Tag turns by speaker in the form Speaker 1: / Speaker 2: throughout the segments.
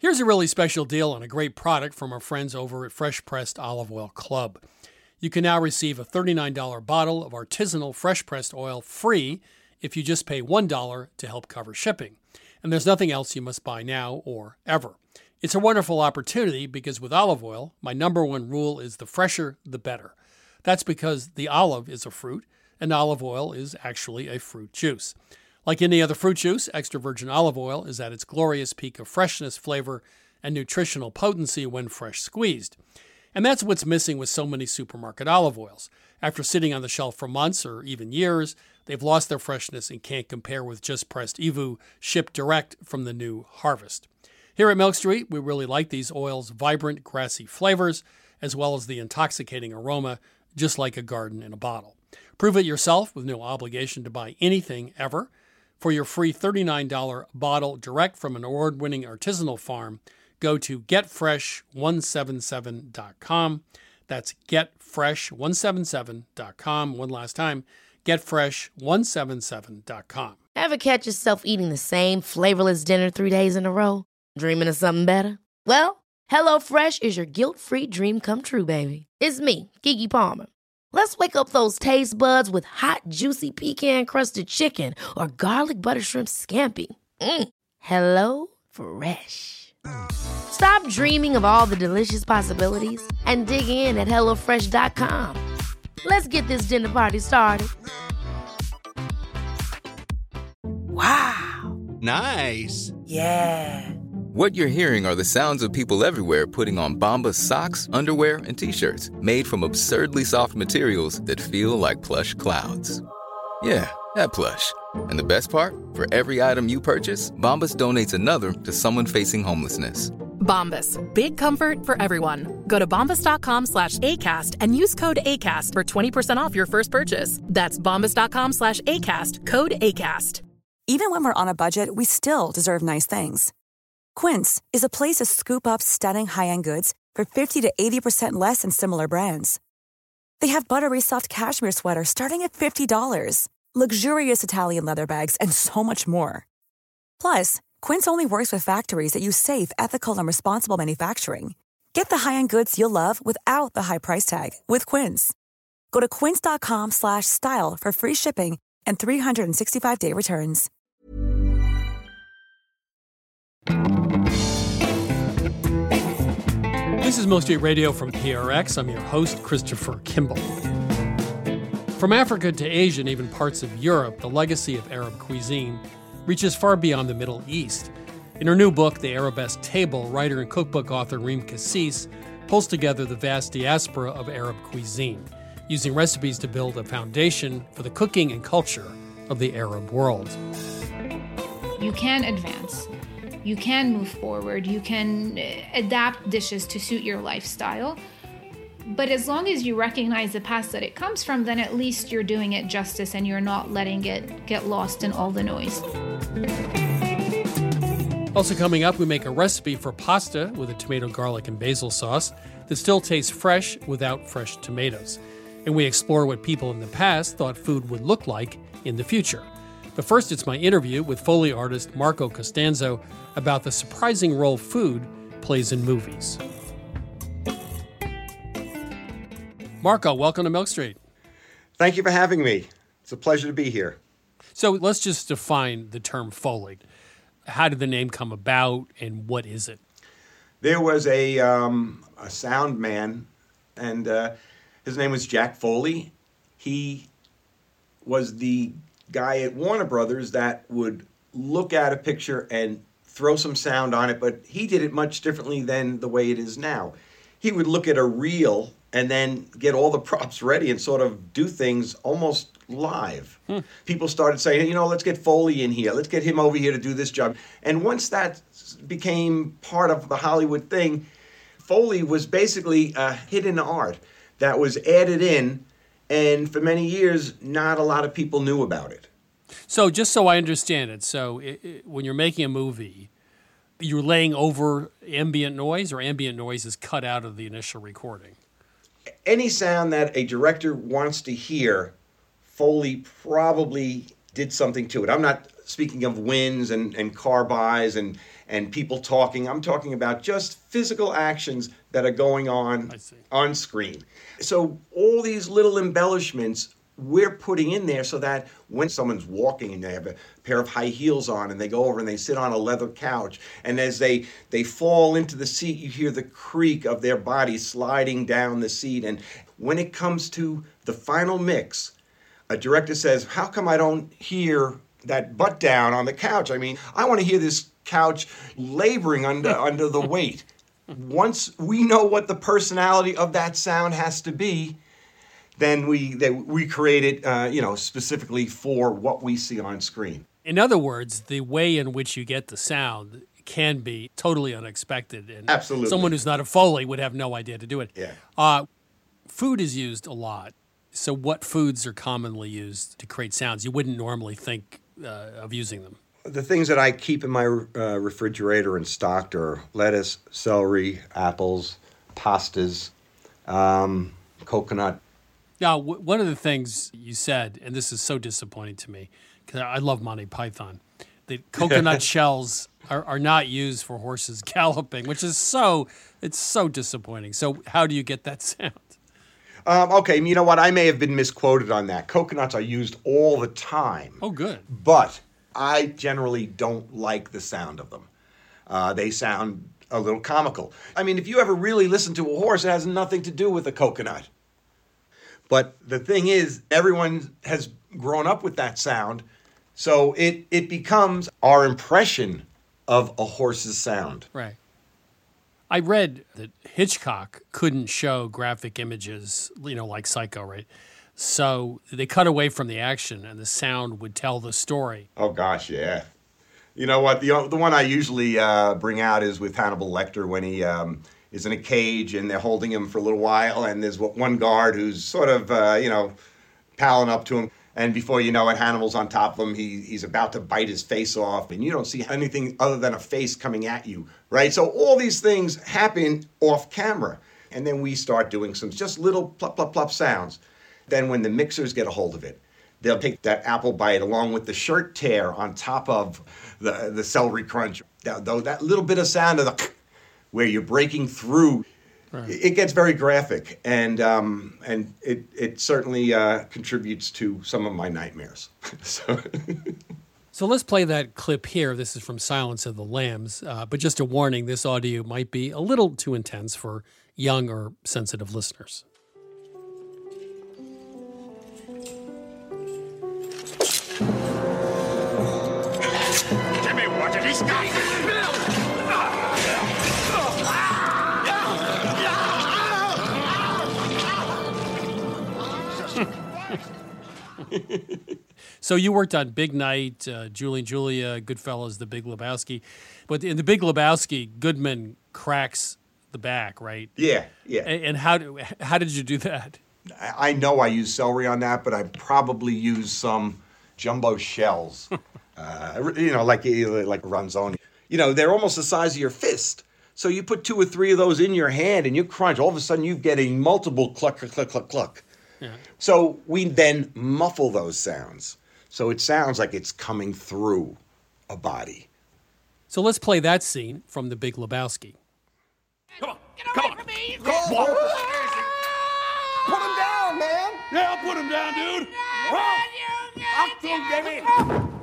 Speaker 1: Here's a really special deal on a great product from our friends over at Fresh Pressed Olive Oil Club. You can now receive a $39 bottle of artisanal fresh pressed oil free if you just pay $1 to help cover shipping. And there's nothing else you must buy now or ever. It's a wonderful opportunity because with olive oil, my number one rule is the fresher, the better. That's because the olive is a fruit, and olive oil is actually a fruit juice. Like any other fruit juice, extra virgin olive oil is at its glorious peak of freshness, flavor, and nutritional potency when fresh squeezed. And that's what's missing with so many supermarket olive oils. After sitting on the shelf for months or even years, they've lost their freshness and can't compare with just pressed EVOO shipped direct from the new harvest. Here at Milk Street, we really like these oils' vibrant, grassy flavors, as well as the intoxicating aroma, just like a garden in a bottle. Prove it yourself with no obligation to buy anything ever. For your free $39 bottle direct from an award-winning artisanal farm, go to getfresh177.com. That's getfresh177.com. One last time, getfresh177.com.
Speaker 2: Ever catch yourself eating the same flavorless dinner 3 days in a row? Dreaming of something better? Well, HelloFresh is your guilt-free dream come true, baby. It's me, Keke Palmer. Let's wake up those taste buds with hot, juicy pecan-crusted chicken or garlic butter shrimp scampi. Hello Fresh. Stop dreaming of all the delicious possibilities and dig in at HelloFresh.com. Let's get this dinner party started.
Speaker 3: Wow.
Speaker 4: Nice.
Speaker 3: Yeah.
Speaker 5: What you're hearing are the sounds of people everywhere putting on Bombas socks, underwear, and T-shirts made from absurdly soft materials that feel like plush clouds. Yeah, that plush. And the best part? For every item you purchase, Bombas donates another to someone facing homelessness.
Speaker 6: Bombas. Big comfort for everyone. Go to bombas.com/ACAST and use code ACAST for 20% off your first purchase. That's bombas.com/ACAST. Code ACAST.
Speaker 7: Even when we're on a budget, we still deserve nice things. Quince is a place to scoop up stunning high-end goods for 50 to 80% less than similar brands. They have buttery soft cashmere sweaters starting at $50, luxurious Italian leather bags, and so much more. Plus, Quince only works with factories that use safe, ethical, and responsible manufacturing. Get the high-end goods you'll love without the high price tag with Quince. Go to quince.com/style for free shipping and 365-day returns.
Speaker 1: This is Milk Street Radio from PRX. I'm your host, Christopher Kimball. From Africa to Asia and even parts of Europe, the legacy of Arab cuisine reaches far beyond the Middle East. In her new book, The Arabesque Table, writer and cookbook author Reem Kassis pulls together the vast diaspora of Arab cuisine, using recipes to build a foundation for the cooking and culture of the Arab world.
Speaker 8: You can advance. You can move forward. You can adapt dishes to suit your lifestyle. But as long as you recognize the past that it comes from, then at least you're doing it justice and you're not letting it get lost in all the noise.
Speaker 1: Also coming up, we make a recipe for pasta with a tomato, garlic, and basil sauce that still tastes fresh without fresh tomatoes. And we explore what people in the past thought food would look like in the future. But first, it's my interview with Foley artist Marco Costanzo about the surprising role food plays in movies. Marco, welcome to Milk Street.
Speaker 9: Thank you for having me. It's a pleasure to be here.
Speaker 1: So let's just define the term Foley. How did the name come about, and what is it?
Speaker 9: There was a sound man, and his name was Jack Foley. He was the guy at Warner Brothers that would look at a picture and throw some sound on it, but he did it much differently than the way it is now. He would look at a reel and then get all the props ready and sort of do things almost live. People started saying, let's get Foley in here. Let's get him over here to do this job. And once that became part of the Hollywood thing, Foley was basically a hidden art that was added in, and for many years, not a lot of people knew about it.
Speaker 1: So just so I understand it, when you're making a movie, you're laying over ambient noise, or ambient noise is cut out of the initial recording?
Speaker 9: Any sound that a director wants to hear, Foley probably did something to it. I'm not speaking of winds and car bys and and people talking. I'm talking about just physical actions that are going on screen. So all these little embellishments we're putting in there so that when someone's walking and they have a pair of high heels on and they go over and they sit on a leather couch, and as they fall into the seat, you hear the creak of their body sliding down the seat. And when it comes to the final mix, a director says, how come I don't hear that butt down on the couch? I mean, I want to hear this couch laboring under the weight. Once we know what the personality of that sound has to be, then we create it, specifically for what we see on screen.
Speaker 1: In other words, the way in which you get the sound can be totally unexpected. And
Speaker 9: absolutely.
Speaker 1: Someone who's not a Foley would have no idea to do it.
Speaker 9: Yeah.
Speaker 1: Food is used a lot. So what foods are commonly used to create sounds? You wouldn't normally think of using them.
Speaker 9: The things that I keep in my refrigerator and stocked are lettuce, celery, apples, pastas, coconut.
Speaker 1: Now, one of the things you said, and this is so disappointing to me, because I love Monty Python, the coconut shells are not used for horses galloping, which is so disappointing. So how do you get that sound?
Speaker 9: Okay, you know what? I may have been misquoted on that. Coconuts are used all the time.
Speaker 1: Oh, good.
Speaker 9: But I generally don't like the sound of them. They sound a little comical. I mean, if you ever really listen to a horse, it has nothing to do with a coconut. But the thing is, everyone has grown up with that sound, so it becomes our impression of a horse's sound.
Speaker 1: Right. I read that Hitchcock couldn't show graphic images, like Psycho, right? So they cut away from the action, and the sound would tell the story.
Speaker 9: Oh, gosh, yeah. You know what? The one I usually bring out is with Hannibal Lecter when he is in a cage and they're holding him for a little while, and there's one guard who's sort of, palling up to him. And before you know it, Hannibal's on top of him. He's about to bite his face off, and you don't see anything other than a face coming at you, right? So all these things happen off camera. And then we start doing some just little plop, plop, plop sounds. Then when the mixers get a hold of it, they'll take that apple bite along with the shirt tear on top of the celery crunch. That little bit of sound of the where you're breaking through, right. It gets very graphic, and it certainly contributes to some of my nightmares.
Speaker 1: So let's play that clip here. This is from Silence of the Lambs, but just a warning, this audio might be a little too intense for young or sensitive listeners.
Speaker 3: Jimmy, what did he stop?
Speaker 1: So you worked on Big Night, Julie and Julia, Goodfellas, The Big Lebowski. But in The Big Lebowski, Goodman cracks the back, right?
Speaker 9: Yeah.
Speaker 1: And how did you do that?
Speaker 9: I know I used celery on that, but I probably used some jumbo shells, like Ronzoni. They're almost the size of your fist. So you put 2 or 3 of those in your hand and you crunch. All of a sudden you're getting multiple cluck, cluck, cluck, cluck, cluck. Yeah. So we then muffle those sounds. So it sounds like it's coming through a body.
Speaker 1: So let's play that scene from The Big Lebowski.
Speaker 3: Come on. From me. Put him down, man. Yeah, I'll put him down, dude. I'll through, baby.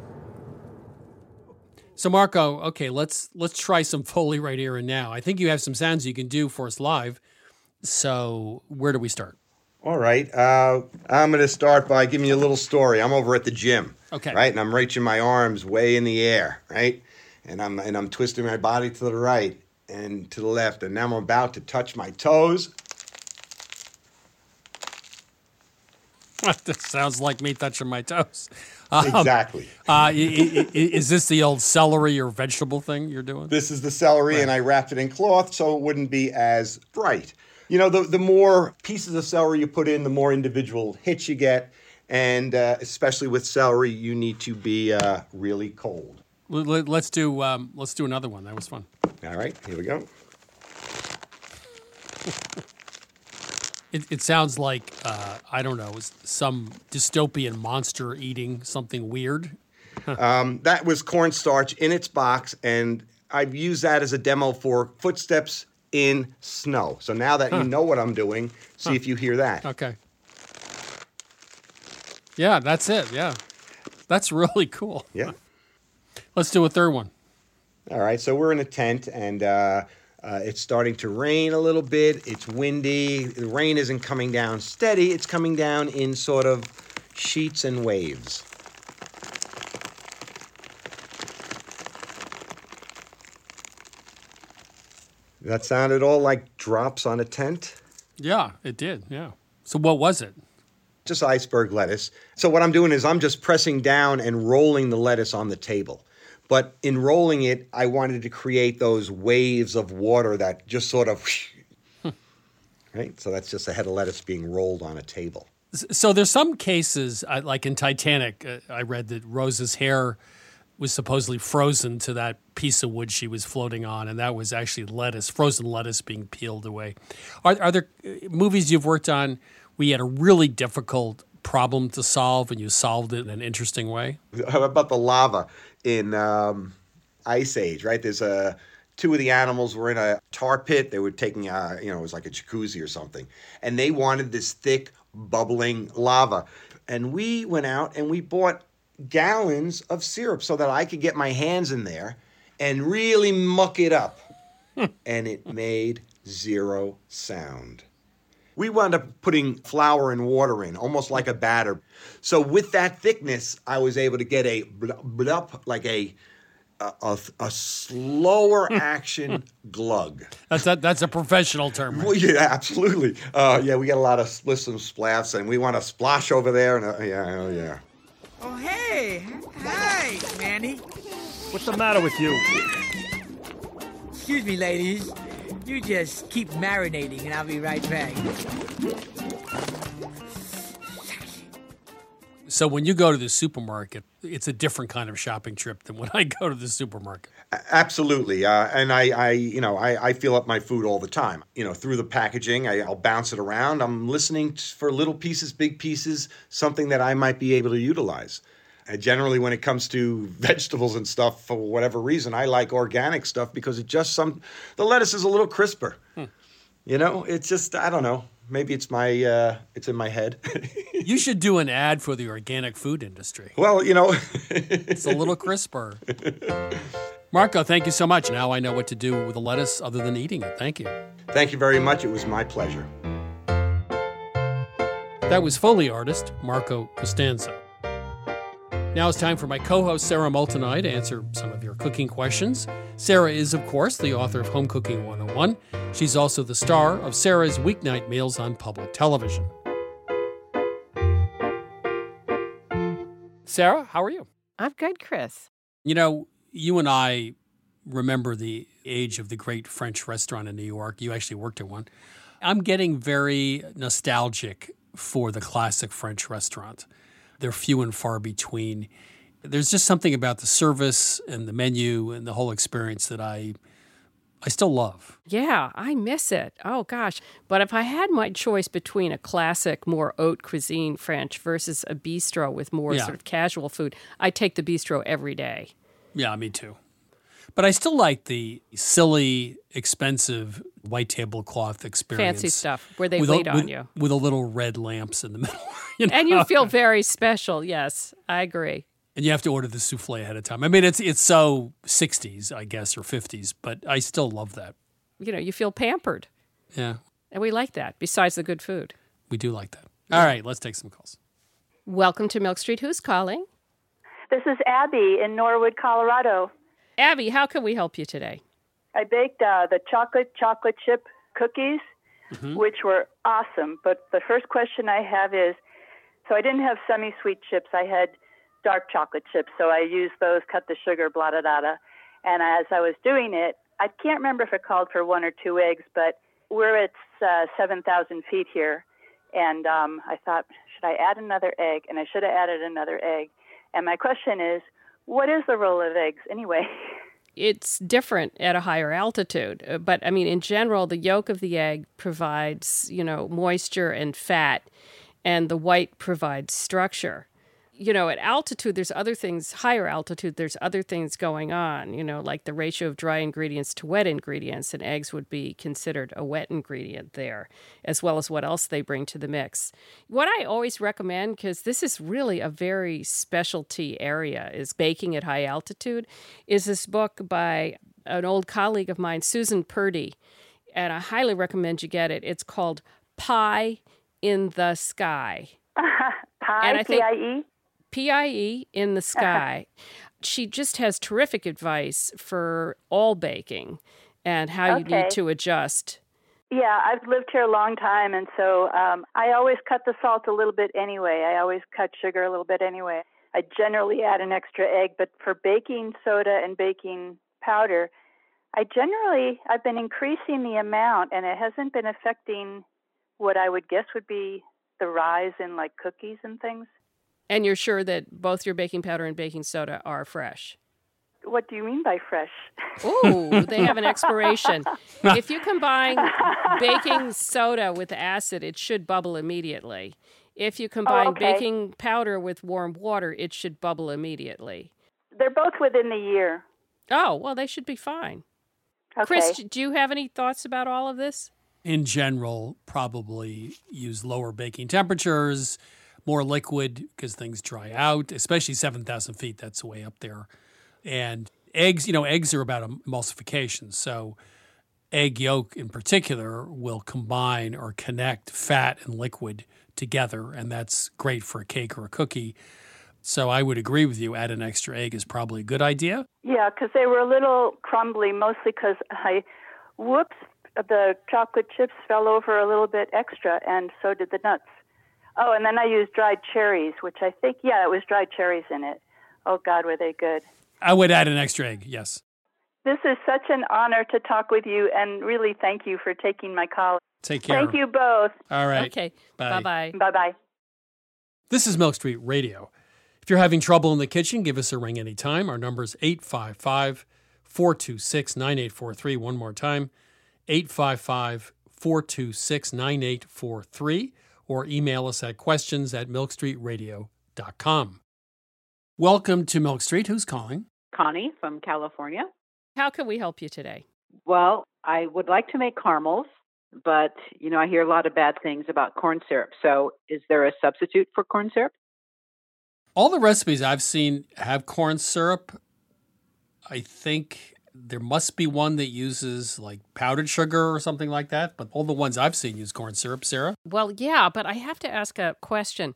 Speaker 1: So Marco, okay, let's try some Foley right here and now. I think you have some sounds you can do for us live. So where do we start?
Speaker 9: All right. I'm going to start by giving you a little story. I'm over at the gym.
Speaker 1: Okay.
Speaker 9: Right, and I'm reaching my arms way in the air, right? And I'm twisting my body to the right and to the left, and now I'm about to touch my toes.
Speaker 1: That sounds like me touching my toes.
Speaker 9: Exactly.
Speaker 1: Is this the old celery or vegetable thing you're doing?
Speaker 9: This is the celery, right. And I wrapped it in cloth so it wouldn't be as bright. The more pieces of celery you put in, the more individual hits you get. And especially with celery, you need to be really cold.
Speaker 1: Let's do another one. That was fun.
Speaker 9: All right, here we go.
Speaker 1: It sounds like, I don't know, some dystopian monster eating something weird.
Speaker 9: That was cornstarch in its box, and I've used that as a demo for footsteps in snow. So now that you know what I'm doing, see if you hear that.
Speaker 1: Okay. Yeah, that's it. Yeah. That's really cool.
Speaker 9: Yeah.
Speaker 1: Let's do a third one.
Speaker 9: All right, so we're in a tent, and it's starting to rain a little bit. It's windy. The rain isn't coming down steady. It's coming down in sort of sheets and waves. That sounded all like drops on a tent?
Speaker 1: Yeah, it did. Yeah. So what was it?
Speaker 9: Just iceberg lettuce. So what I'm doing is I'm just pressing down and rolling the lettuce on the table. But in rolling it, I wanted to create those waves of water that just sort of, right? So that's just a head of lettuce being rolled on a table.
Speaker 1: So there's some cases, like in Titanic, I read that Rose's hair was supposedly frozen to that piece of wood she was floating on, and that was actually lettuce, frozen lettuce being peeled away. Are there movies you've worked on where you had a really difficult problem to solve and you solved it in an interesting way?
Speaker 9: How about the lava in Ice Age, right? There's two of the animals were in a tar pit. They were taking, it was like a jacuzzi or something. And they wanted this thick, bubbling lava. And we went out and we bought gallons of syrup so that I could get my hands in there and really muck it up. And it made zero sound. We wound up putting flour and water in, almost like a batter. So with that thickness, I was able to get a blup, like a slower action glug.
Speaker 1: That's a professional term. Right?
Speaker 9: Well, yeah, absolutely. We get a lot of splits and splats, and we want to splosh over there. And yeah.
Speaker 4: Oh, hey. Hi, Manny.
Speaker 3: What's the matter with you?
Speaker 4: Excuse me, ladies. You just keep marinating, and I'll be right back.
Speaker 1: So when you go to the supermarket, it's a different kind of shopping trip than when I go to the supermarket.
Speaker 9: Absolutely. And I fill up my food all the time. Through the packaging, I'll bounce it around. I'm listening for little pieces, big pieces, something that I might be able to utilize. Generally, when it comes to vegetables and stuff, for whatever reason, I like organic stuff because the lettuce is a little crisper. It's just, I don't know. Maybe it's it's in my head.
Speaker 1: You should do an ad for the organic food industry.
Speaker 9: Well,
Speaker 1: It's a little crisper. Marco, thank you so much. Now I know what to do with the lettuce other than eating it. Thank you.
Speaker 9: Thank you very much. It was my pleasure.
Speaker 1: That was Foley artist Marco Costanzo. Now it's time for my co-host Sarah Moulton and I to answer some of your cooking questions. Sarah is, of course, the author of Home Cooking 101. She's also the star of Sarah's Weeknight Meals on public television. Sarah, how are you?
Speaker 10: I'm good, Chris.
Speaker 1: You and I remember the age of the great French restaurant in New York. You actually worked at one. I'm getting very nostalgic for the classic French restaurant. They're few and far between. There's just something about the service and the menu and the whole experience that I still love.
Speaker 10: Yeah, I miss it. Oh, gosh. But if I had my choice between a classic, more haute cuisine French versus a bistro with more sort of casual food, I'd take the bistro every day.
Speaker 1: Yeah, me too. But I still like the silly, expensive white tablecloth experience.
Speaker 10: Fancy stuff where they wait on you.
Speaker 1: With a little red lamps in the middle.
Speaker 10: And you feel very special. Yes, I agree.
Speaker 1: And you have to order the souffle ahead of time. I mean, it's so 60s, I guess, or 50s, but I still love that.
Speaker 10: You feel pampered.
Speaker 1: Yeah.
Speaker 10: And we like that, besides the good food.
Speaker 1: We do like that. All right, let's take some calls.
Speaker 10: Welcome to Milk Street. Who's calling?
Speaker 11: This is Abby in Norwood, Colorado.
Speaker 10: Abby, how can we help you today?
Speaker 11: I baked the chocolate chip cookies, which were awesome. But the first question I have is, so I didn't have semi-sweet chips. I had dark chocolate chips. So I used those, cut the sugar, blah, blah, blah. And as I was doing it, I can't remember if it called for 1 or 2 eggs, but we're at 7,000 feet here. And I thought, should I add another egg? And I should have added another egg. And my question is, what is the role of eggs anyway?
Speaker 10: It's different at a higher altitude. But, I mean, in general, the yolk of the egg provides, moisture and fat, and the white provides structure. at altitude, there's other things, higher altitude, there's other things going on, like the ratio of dry ingredients to wet ingredients, and eggs would be considered a wet ingredient there, as well as what else they bring to the mix. What I always recommend, because this is really a very specialty area, is baking at high altitude, is this book by an old colleague of mine, Susan Purdy, and I highly recommend you get it. It's called Pie in the Sky.
Speaker 11: Pie, P-I-E?
Speaker 10: P-I-E, in the sky. She just has terrific advice for all baking and how you need to adjust.
Speaker 11: Yeah, I've lived here a long time, and so I always cut the salt a little bit anyway. I always cut sugar a little bit anyway. I generally add an extra egg, but for baking soda and baking powder, I've been increasing the amount, and it hasn't been affecting what I would guess would be the rise in like cookies and things.
Speaker 10: And you're sure that both your baking powder and baking soda are fresh?
Speaker 11: What do you mean by fresh?
Speaker 10: Ooh, they have an expiration. If you combine baking soda with acid, it should bubble immediately. If you combine baking powder with warm water, it should bubble immediately.
Speaker 11: They're both within the year.
Speaker 10: Oh, well, they should be fine.
Speaker 11: Okay.
Speaker 10: Chris, do you have any thoughts about all of this?
Speaker 1: In general, probably use lower baking temperatures, more liquid because things dry out, especially 7,000 feet. That's way up there. And eggs, eggs are about emulsification. So egg yolk in particular will combine or connect fat and liquid together, and that's great for a cake or a cookie. So I would agree with you. Add an extra egg is probably a good idea.
Speaker 11: Yeah, because they were a little crumbly, mostly because the chocolate chips fell over a little bit extra, and so did the nuts. Oh, and then I used dried cherries, which I think, it was dried cherries in it. Oh, God, were they good.
Speaker 1: I would add an extra egg, yes.
Speaker 11: This is such an honor to talk with you, and really thank you for taking my call.
Speaker 1: Take care.
Speaker 11: Thank you both.
Speaker 1: All right.
Speaker 10: Okay.
Speaker 1: Bye.
Speaker 10: Bye-bye.
Speaker 11: Bye-bye.
Speaker 1: This is Milk Street Radio. If you're having trouble in the kitchen, give us a ring anytime. Our number is 855-426-9843. One more time, 855-426-9843. Or email us at questions@milkstreetradio.com. Welcome to Milk Street. Who's calling?
Speaker 12: Connie from California.
Speaker 10: How can we help you today?
Speaker 12: Well, I would like to make caramels, but, I hear a lot of bad things about corn syrup. So is there a substitute for corn syrup?
Speaker 1: All the recipes I've seen have corn syrup. I think there must be one that uses like powdered sugar or something like that, but all the ones I've seen use corn syrup. Sarah?
Speaker 10: Well, yeah, but I have to ask a question.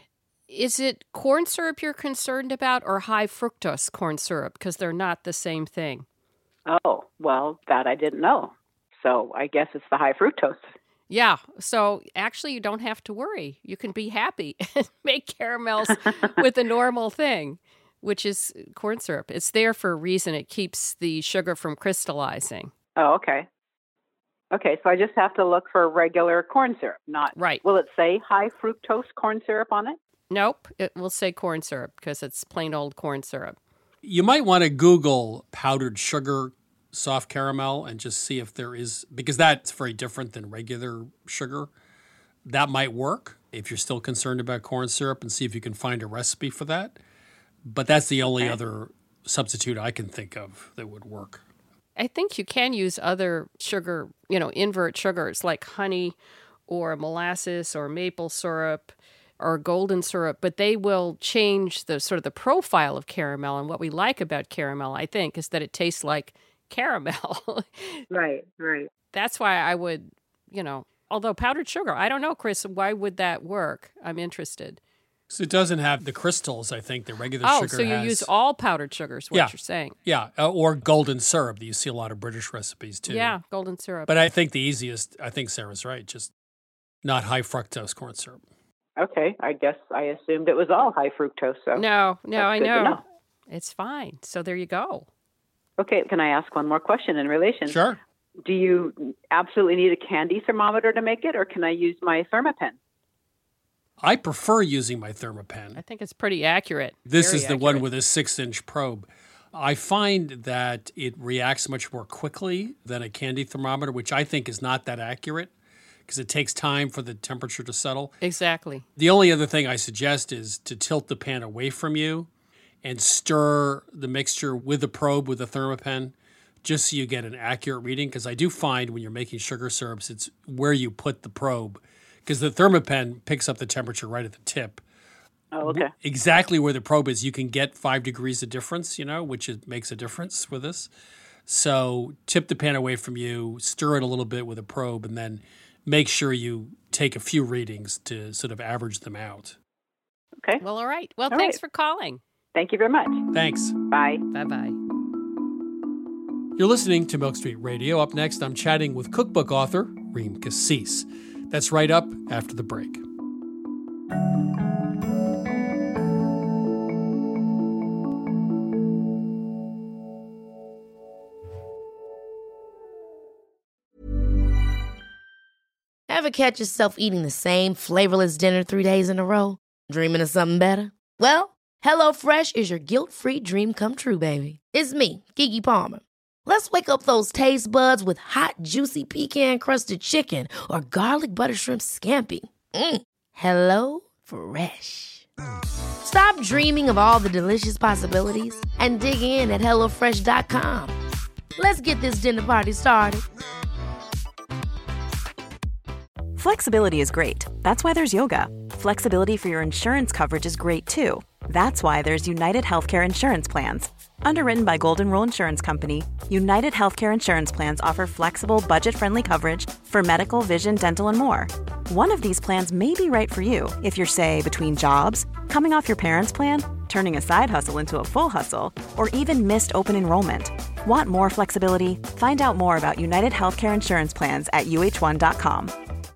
Speaker 10: Is it corn syrup you're concerned about or high fructose corn syrup? Because they're not the same thing.
Speaker 12: Oh, well, that I didn't know. So I guess it's the high fructose.
Speaker 10: Yeah, so actually you don't have to worry. You can be happy and make caramels with the normal thing, which is corn syrup. It's there for a reason. It keeps the sugar from crystallizing.
Speaker 12: Oh, okay. Okay, so I just have to look for regular corn syrup, not...
Speaker 10: Right.
Speaker 12: Will it say high fructose corn syrup on it?
Speaker 10: Nope, it will say corn syrup because it's plain old corn syrup.
Speaker 1: You might want to Google powdered sugar soft caramel and just see if there is, because that's very different than regular sugar. That might work if you're still concerned about corn syrup, and see if you can find a recipe for that. But that's the only other substitute I can think of that would work.
Speaker 10: I think you can use other sugar, invert sugars like honey or molasses or maple syrup or golden syrup, but they will change the sort of the profile of caramel. And what we like about caramel, I think, is that it tastes like caramel.
Speaker 12: Right.
Speaker 10: That's why I would, although powdered sugar, I don't know, Chris, why would that work? I'm interested.
Speaker 1: So it doesn't have the crystals, I think, the regular sugar has.
Speaker 10: Oh, so you use all powdered sugars, what you're saying.
Speaker 1: Yeah, or golden syrup. You see a lot of British recipes, too.
Speaker 10: Yeah, golden syrup.
Speaker 1: But I think the easiest, I think Sarah's right, just not high fructose corn syrup.
Speaker 12: Okay, I guess I assumed it was all high fructose. So
Speaker 10: No, I know. It's fine. So there you go.
Speaker 12: Okay, can I ask one more question in relation?
Speaker 1: Sure.
Speaker 12: Do you absolutely need a candy thermometer to make it, or can I use my Thermapen?
Speaker 1: I prefer using my Thermapen.
Speaker 10: I think it's pretty accurate.
Speaker 1: This is the one with a 6-inch probe. I find that it reacts much more quickly than a candy thermometer, which I think is not that accurate, because it takes time for the temperature to settle.
Speaker 10: Exactly.
Speaker 1: The only other thing I suggest is to tilt the pan away from you and stir the mixture with the probe with the Thermapen, just so you get an accurate reading. Because I do find when you're making sugar syrups, it's where you put the probe, because the Thermapen picks up the temperature right at the tip.
Speaker 12: Oh, okay.
Speaker 1: Exactly where the probe is, you can get 5 degrees of difference, which makes a difference with this. So tip the pan away from you, stir it a little bit with a probe, and then make sure you take a few readings to sort of average them out.
Speaker 12: Okay.
Speaker 10: Well, all right. Well,
Speaker 12: All
Speaker 10: thanks
Speaker 12: right.
Speaker 10: for calling.
Speaker 12: Thank you very much.
Speaker 1: Thanks.
Speaker 12: Bye.
Speaker 10: Bye-bye.
Speaker 1: You're listening to Milk Street Radio. Up next, I'm chatting with cookbook author Reem Kassis. That's right up after the break.
Speaker 2: Ever catch yourself eating the same flavorless dinner 3 days in a row? Dreaming of something better? Well, HelloFresh is your guilt-free dream come true, baby. It's me, Keke Palmer. Let's wake up those taste buds with hot, juicy pecan-crusted chicken or garlic butter shrimp scampi. Hello Fresh. Stop dreaming of all the delicious possibilities and dig in at HelloFresh.com. Let's get this dinner party started.
Speaker 13: Flexibility is great. That's why there's yoga. Flexibility for your insurance coverage is great too. That's why there's United Healthcare Insurance Plans. Underwritten by Golden Rule Insurance Company, United Healthcare Insurance Plans offer flexible, budget-friendly coverage for medical, vision, dental, and more. One of these plans may be right for you if you're, say, between jobs, coming off your parents' plan, turning a side hustle into a full hustle, or even missed open enrollment. Want more flexibility? Find out more about United Healthcare Insurance Plans at uh1.com.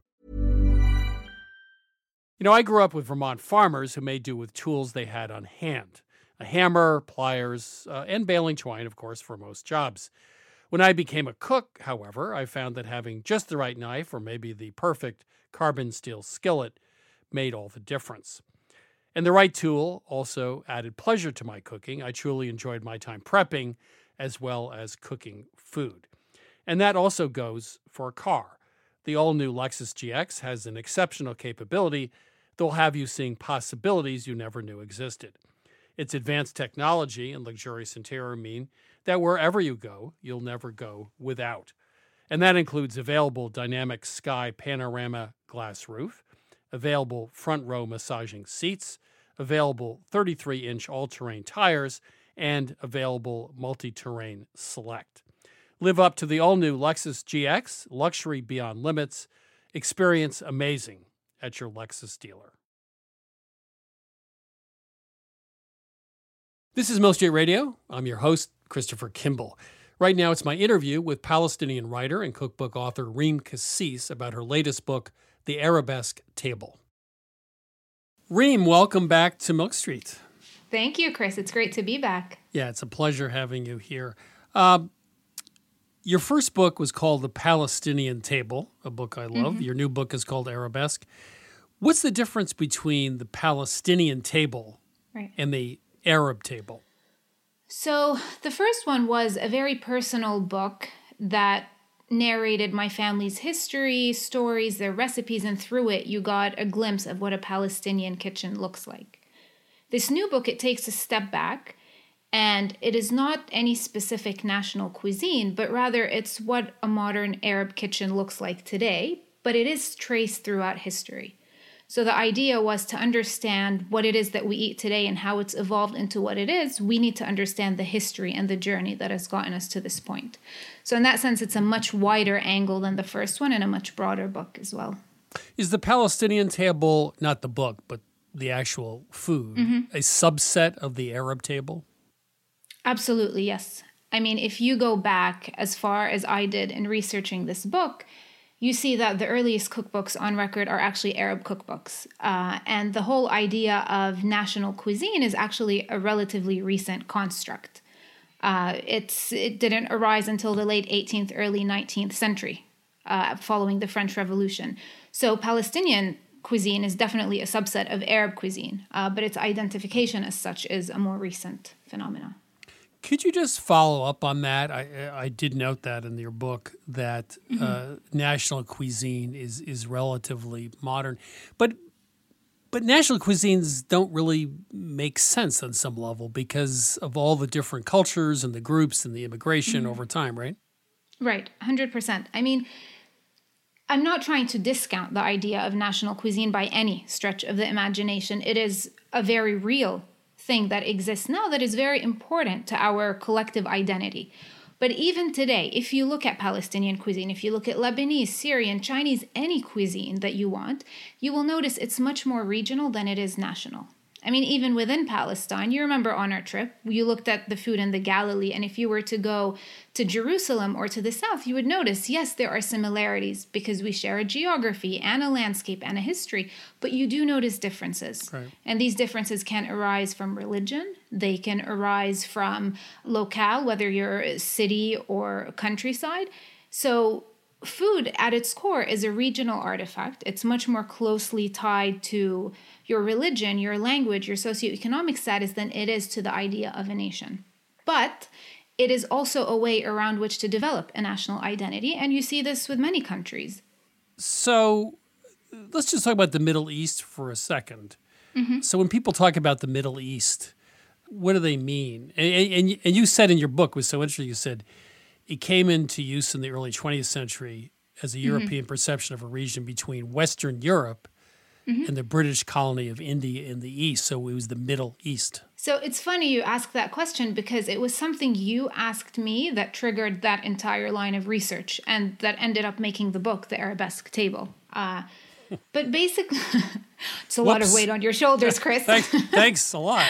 Speaker 1: I grew up with Vermont farmers who made do with tools they had on hand. A hammer, pliers, and baling twine, of course, for most jobs. When I became a cook, however, I found that having just the right knife or maybe the perfect carbon steel skillet made all the difference. And the right tool also added pleasure to my cooking. I truly enjoyed my time prepping as well as cooking food. And that also goes for a car. The all-new Lexus GX has an exceptional capability that will have you seeing possibilities you never knew existed. Its advanced technology and luxurious interior mean that wherever you go, you'll never go without. And that includes available dynamic sky panorama glass roof, available front row massaging seats, available 33-inch all-terrain tires, and available multi-terrain select. Live up to the all-new Lexus GX, luxury beyond limits. Experience amazing at your Lexus dealer. This is Milk Street Radio. I'm your host, Christopher Kimball. Right now, it's my interview with Palestinian writer and cookbook author Reem Kassis about her latest book, The Arabesque Table. Reem, welcome back to Milk Street.
Speaker 8: Thank you, Chris. It's great to be back.
Speaker 1: Yeah, it's a pleasure having you here. Your first book was called The Palestinian Table, a book I love. Mm-hmm. Your new book is called Arabesque. What's the difference between the Palestinian table and the Arab table?
Speaker 8: So the first one was a very personal book that narrated my family's history, stories, their recipes, and through it you got a glimpse of what a Palestinian kitchen looks like. This new book, it takes a step back, and it is not any specific national cuisine, but rather it's what a modern Arab kitchen looks like today, but it is traced throughout history. So the idea was to understand what it is that we eat today and how it's evolved into what it is. We need to understand the history and the journey that has gotten us to this point. So in that sense, it's a much wider angle than the first one and a much broader book as well.
Speaker 1: Is the Palestinian table, not the book, but the actual food, a subset of the Arab table?
Speaker 8: Absolutely, yes. I mean, if you go back as far as I did in researching this book, you see that the earliest cookbooks on record are actually Arab cookbooks. And the whole idea of national cuisine is actually a relatively recent construct. It didn't arise until the late 18th, early 19th century, following the French Revolution. So Palestinian cuisine is definitely a subset of Arab cuisine, but its identification as such is a more recent phenomenon.
Speaker 1: Could you just follow up on that? I did note that in your book that national cuisine is relatively modern, but national cuisines don't really make sense on some level because of all the different cultures and the groups and the immigration over time, right?
Speaker 8: Right, 100%. I mean, I'm not trying to discount the idea of national cuisine by any stretch of the imagination. It is a very real thing that exists now that is very important to our collective identity. But even today, if you look at Palestinian cuisine, if you look at Lebanese, Syrian, Chinese, any cuisine that you want, you will notice it's much more regional than it is national. I mean, even within Palestine, you remember on our trip, you looked at the food in the Galilee, and if you were to go to Jerusalem or to the south, you would notice, yes, there are similarities because we share a geography and a landscape and a history, but you do notice differences. Right. And these differences can arise from religion. They can arise from locale, whether you're a city or countryside. So food at its core is a regional artifact. It's much more closely tied to your religion, your language, your socioeconomic status than it is to the idea of a nation. But it is also a way around which to develop a national identity, and you see this with many countries.
Speaker 1: So let's just talk about the Middle East for a second. Mm-hmm. So when people talk about the Middle East, what do they mean? And you said in your book, was so interesting, you said it came into use in the early 20th century as a European perception of a region between Western Europe and the British colony of India in the East. So it was the Middle East.
Speaker 8: So it's funny you ask that question because it was something you asked me that triggered that entire line of research and that ended up making the book, The Arabesque Table. But basically, it's a lot of weight on your shoulders, Chris.
Speaker 1: Thanks a lot.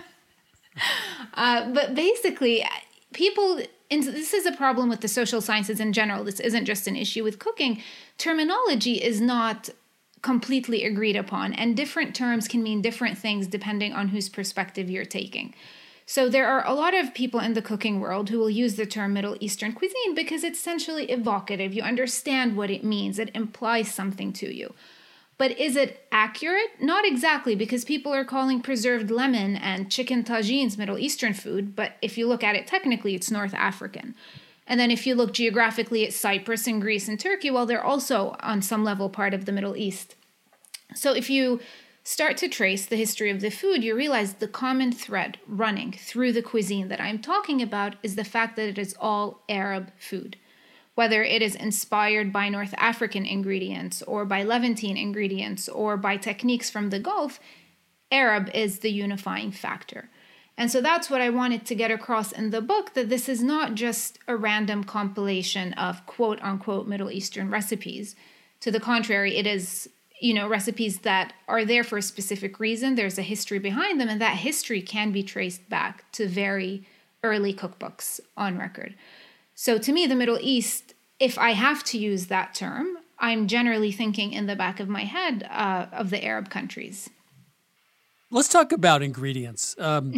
Speaker 8: But basically, people... And this is a problem with the social sciences in general. This isn't just an issue with cooking. Terminology is not completely agreed upon, and different terms can mean different things depending on whose perspective you're taking. So there are a lot of people in the cooking world who will use the term Middle Eastern cuisine because it's essentially evocative. You understand what it means. It implies something to you. But is it accurate? Not exactly, because people are calling preserved lemon and chicken tagines Middle Eastern food, but if you look at it technically, it's North African. And then if you look geographically at Cyprus and Greece and Turkey, well, they're also on some level part of the Middle East. So if you start to trace the history of the food, you realize the common thread running through the cuisine that I'm talking about is the fact that it is all Arab food. Whether it is inspired by North African ingredients or by Levantine ingredients or by techniques from the Gulf, Arab is the unifying factor. And so that's what I wanted to get across in the book, that this is not just a random compilation of quote-unquote Middle Eastern recipes. To the contrary, it is, recipes that are there for a specific reason. There's a history behind them, and that history can be traced back to very early cookbooks on record. So to me, the Middle East, if I have to use that term, I'm generally thinking in the back of my head of the Arab countries.
Speaker 1: Let's talk about ingredients.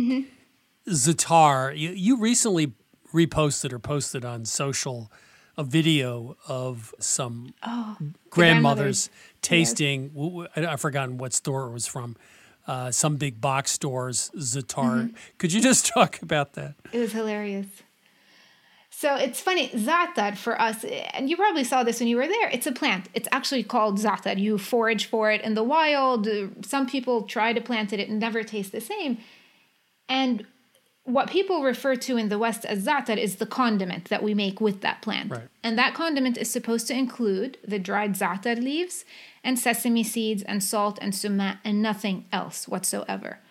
Speaker 1: Za'atar, you recently reposted or posted on social a video of some grandmothers tasting, I've forgotten what store it was from, some big box stores, Za'atar. Could you just talk about that?
Speaker 8: It was hilarious. So it's funny, za'atar for us, and you probably saw this when you were there, it's a plant. It's actually called za'atar. You forage for it in the wild. Some people try to plant it. It never tastes the same. And what people refer to in the West as za'atar is the condiment that we make with that plant. Right. And that condiment is supposed to include the dried za'atar leaves and sesame seeds and salt and sumac and nothing else whatsoever.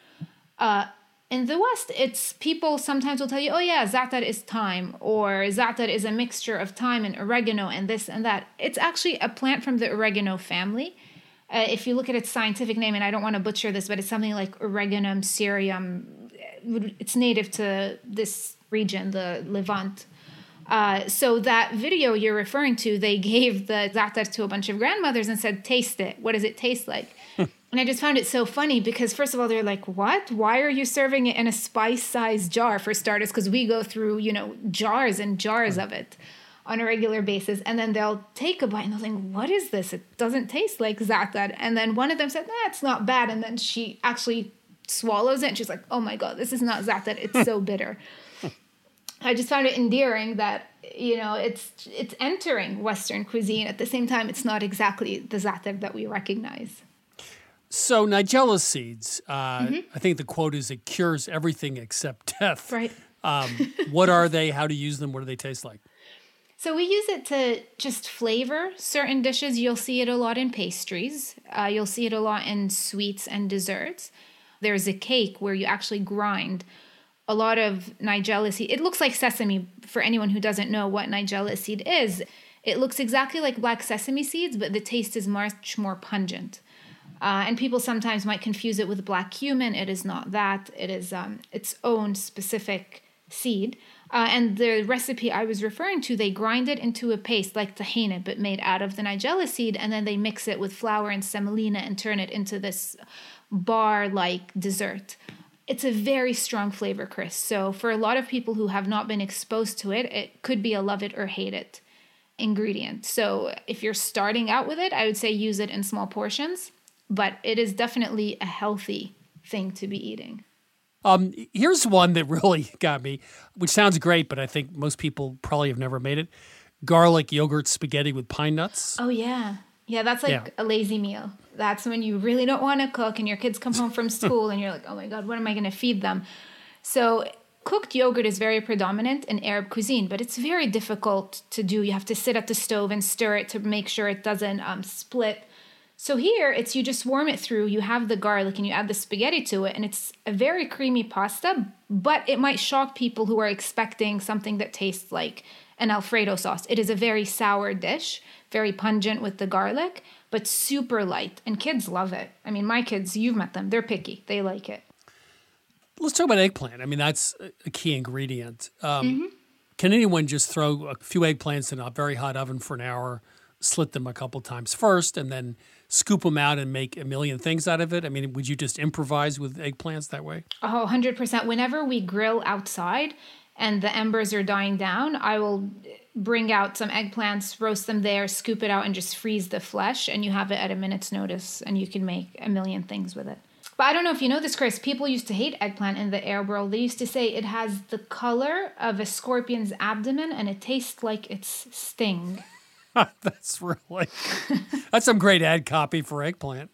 Speaker 8: In the West, it's people sometimes will tell you, oh yeah, za'atar is thyme, or za'atar is a mixture of thyme and oregano and this and that. It's actually a plant from the oregano family. If you look at its scientific name, and I don't want to butcher this, but it's something like Oreganum cerium. It's native to this region, the Levant. So that video you're referring to, they gave the za'atar to a bunch of grandmothers and said, taste it. What does it taste like? And I just found it so funny because, first of all, they're like, what? Why are you serving it in a spice-sized jar, for starters? Because we go through, jars and jars of it on a regular basis. And then they'll take a bite and they'll think, what is this? It doesn't taste like za'atar. And then one of them said, it's not bad. And then she actually swallows it and she's like, oh my God, this is not za'atar. It's so bitter. I just found it endearing that, it's entering Western cuisine. At the same time, it's not exactly the za'atar that we recognize.
Speaker 1: So Nigella seeds, I think the quote is, it cures everything except death.
Speaker 8: Right.
Speaker 1: What are they? How to use them? What do they taste like?
Speaker 8: So we use it to just flavor certain dishes. You'll see it a lot in pastries. You'll see it a lot in sweets and desserts. There's a cake where you actually grind a lot of Nigella seed. It looks like sesame for anyone who doesn't know what Nigella seed is. It looks exactly like black sesame seeds, but the taste is much more pungent. And people sometimes might confuse it with black cumin. It is not that. It is its own specific seed. And the recipe I was referring to, they grind it into a paste like tahini, but made out of the Nigella seed, and then they mix it with flour and semolina and turn it into this bar-like dessert. It's a very strong flavor, Chris. So for a lot of people who have not been exposed to it, it could be a love it or hate it ingredient. So if you're starting out with it, I would say use it in small portions, but it is definitely a healthy thing to be eating.
Speaker 1: Here's one that really got me, which sounds great, but I think most people probably have never made it. Garlic yogurt spaghetti with pine nuts.
Speaker 8: Oh, yeah. Yeah, that's like a lazy meal. That's when you really don't want to cook and your kids come home from school and you're like, oh my God, what am I going to feed them? So cooked yogurt is very predominant in Arab cuisine, but it's very difficult to do. You have to sit at the stove and stir it to make sure it doesn't split. So here, it's you just warm it through, you have the garlic, and you add the spaghetti to it, and it's a very creamy pasta, but it might shock people who are expecting something that tastes like an Alfredo sauce. It is a very sour dish, very pungent with the garlic, but super light, and kids love it. I mean, my kids, you've met them, they're picky. They like it.
Speaker 1: Let's talk about eggplant. I mean, that's a key ingredient. Can anyone just throw a few eggplants in a very hot oven for an hour, slit them a couple times first, and then scoop them out and make a million things out of it? I mean, would you just improvise with eggplants that way?
Speaker 8: Oh, 100%. Whenever we grill outside and the embers are dying down, I will bring out some eggplants, roast them there, scoop it out, and just freeze the flesh, and you have it at a minute's notice, and you can make a million things with it. But I don't know if you know this, Chris. People used to hate eggplant in the Arab world. They used to say it has the color of a scorpion's abdomen, and it tastes like its sting.
Speaker 1: That's some great ad copy for eggplant.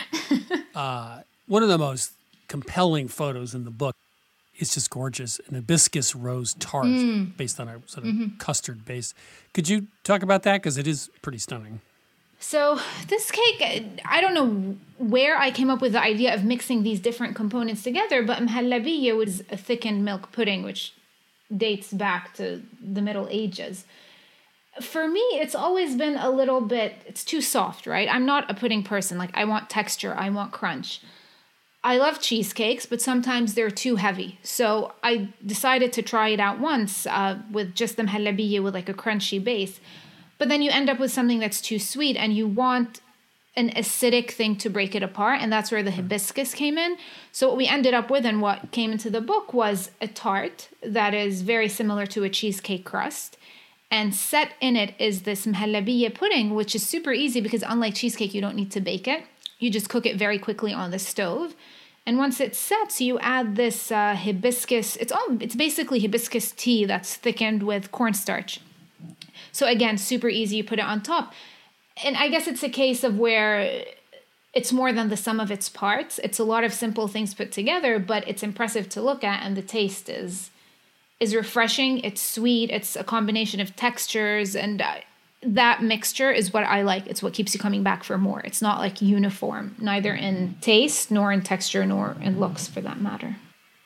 Speaker 1: One of the most compelling photos in the book is just gorgeous, an hibiscus rose tart based on a sort of custard base. Could you talk about that? Because it is pretty stunning.
Speaker 8: So this cake, I don't know where I came up with the idea of mixing these different components together, but mhallabiya was a thickened milk pudding, which dates back to the Middle Ages. For me, it's always been a little bit, it's too soft, right? I'm not a pudding person. Like, I want texture, I want crunch. I love cheesecakes, but sometimes they're too heavy. So I decided to try it out once with just the mhallabiya with like a crunchy base. But then you end up with something that's too sweet and you want an acidic thing to break it apart. And that's where the hibiscus came in. So what we ended up with and what came into the book was a tart that is very similar to a cheesecake crust. And set in it is this mhallabiya pudding, which is super easy because unlike cheesecake, you don't need to bake it. You just cook it very quickly on the stove. And once it sets, you add this hibiscus. It's basically hibiscus tea that's thickened with cornstarch. So again, super easy. You put it on top. And I guess it's a case of where it's more than the sum of its parts. It's a lot of simple things put together, but it's impressive to look at, and the taste is refreshing. It's sweet. It's a combination of textures, and that mixture is what I like. It's what keeps you coming back for more. It's not like uniform, neither in taste nor in texture nor in looks for that matter.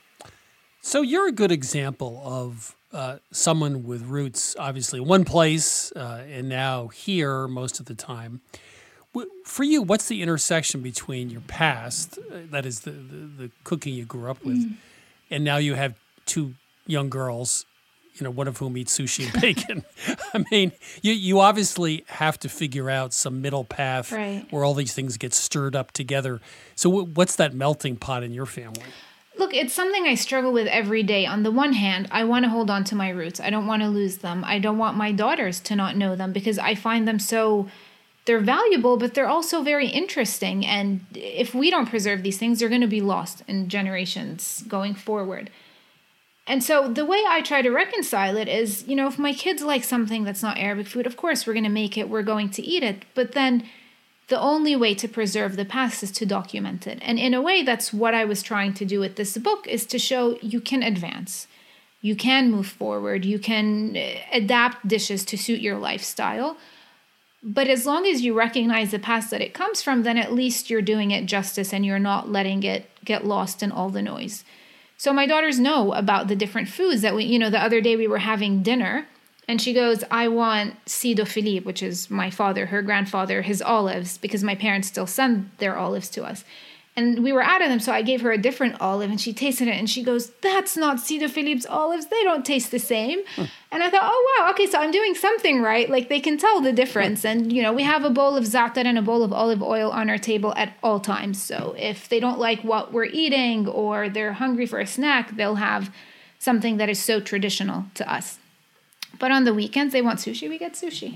Speaker 1: So you're a good example of someone with roots, obviously, one place and now here most of the time. For you, what's the intersection between your past, that is the cooking you grew up with, and now you have two young girls, one of whom eats sushi and bacon? I mean, you obviously have to figure out some middle path where all these things get stirred up together. So what's that melting pot in your family?
Speaker 8: Look, it's something I struggle with every day. On the one hand, I want to hold on to my roots. I don't want to lose them. I don't want my daughters to not know them because I find them they're valuable, but they're also very interesting. And if we don't preserve these things, they're going to be lost in generations going forward. And so the way I try to reconcile it is, if my kids like something that's not Arabic food, of course we're going to make it, we're going to eat it. But then the only way to preserve the past is to document it. And in a way, that's what I was trying to do with this book, is to show you can advance. You can move forward. You can adapt dishes to suit your lifestyle. But as long as you recognize the past that it comes from, then at least you're doing it justice and you're not letting it get lost in all the noise. So my daughters know about the different foods that we, the other day we were having dinner and she goes, I want Cido Philippe, which is my father, her grandfather, his olives, because my parents still send their olives to us. And we were out of them, so I gave her a different olive, and she tasted it, and she goes, that's not Cido Philippe's olives. They don't taste the same. And I thought, oh, wow, okay, so I'm doing something right. Like, they can tell the difference. And, we have a bowl of za'atar and a bowl of olive oil on our table at all times. So if they don't like what we're eating or they're hungry for a snack, they'll have something that is so traditional to us. But on the weekends, they want sushi, we get sushi.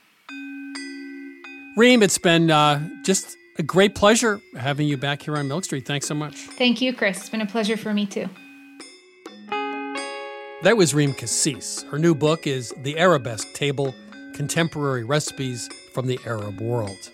Speaker 1: Reem, it's been just a great pleasure having you back here on Milk Street. Thanks so much.
Speaker 8: Thank you, Chris. It's been a pleasure for me, too.
Speaker 1: That was Reem Kassis. Her new book is The Arabesque Table, Contemporary Recipes from the Arab World.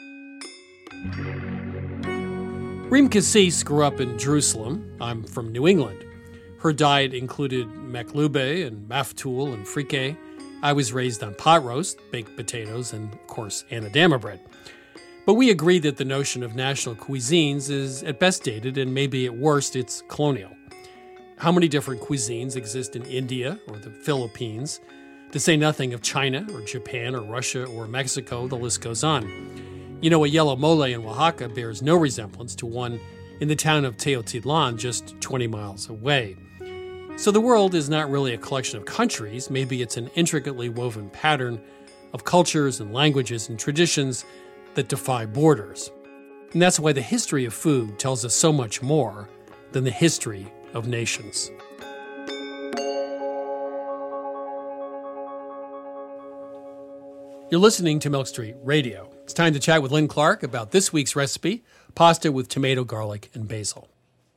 Speaker 1: Reem Kassis grew up in Jerusalem. I'm from New England. Her diet included maklube and maftool and frike. I was raised on pot roast, baked potatoes, and, of course, anadama bread. But we agree that the notion of national cuisines is at best dated, and maybe at worst it's colonial. How many different cuisines exist in India or the Philippines? To say nothing of China or Japan or Russia or Mexico, the list goes on. A yellow mole in Oaxaca bears no resemblance to one in the town of Teotitlan, just 20 miles away. So the world is not really a collection of countries. Maybe it's an intricately woven pattern of cultures and languages and traditions that defy borders. And that's why the history of food tells us so much more than the history of nations. You're listening to Milk Street Radio. It's time to chat with Lynn Clark about this week's recipe, pasta with tomato, garlic, and basil.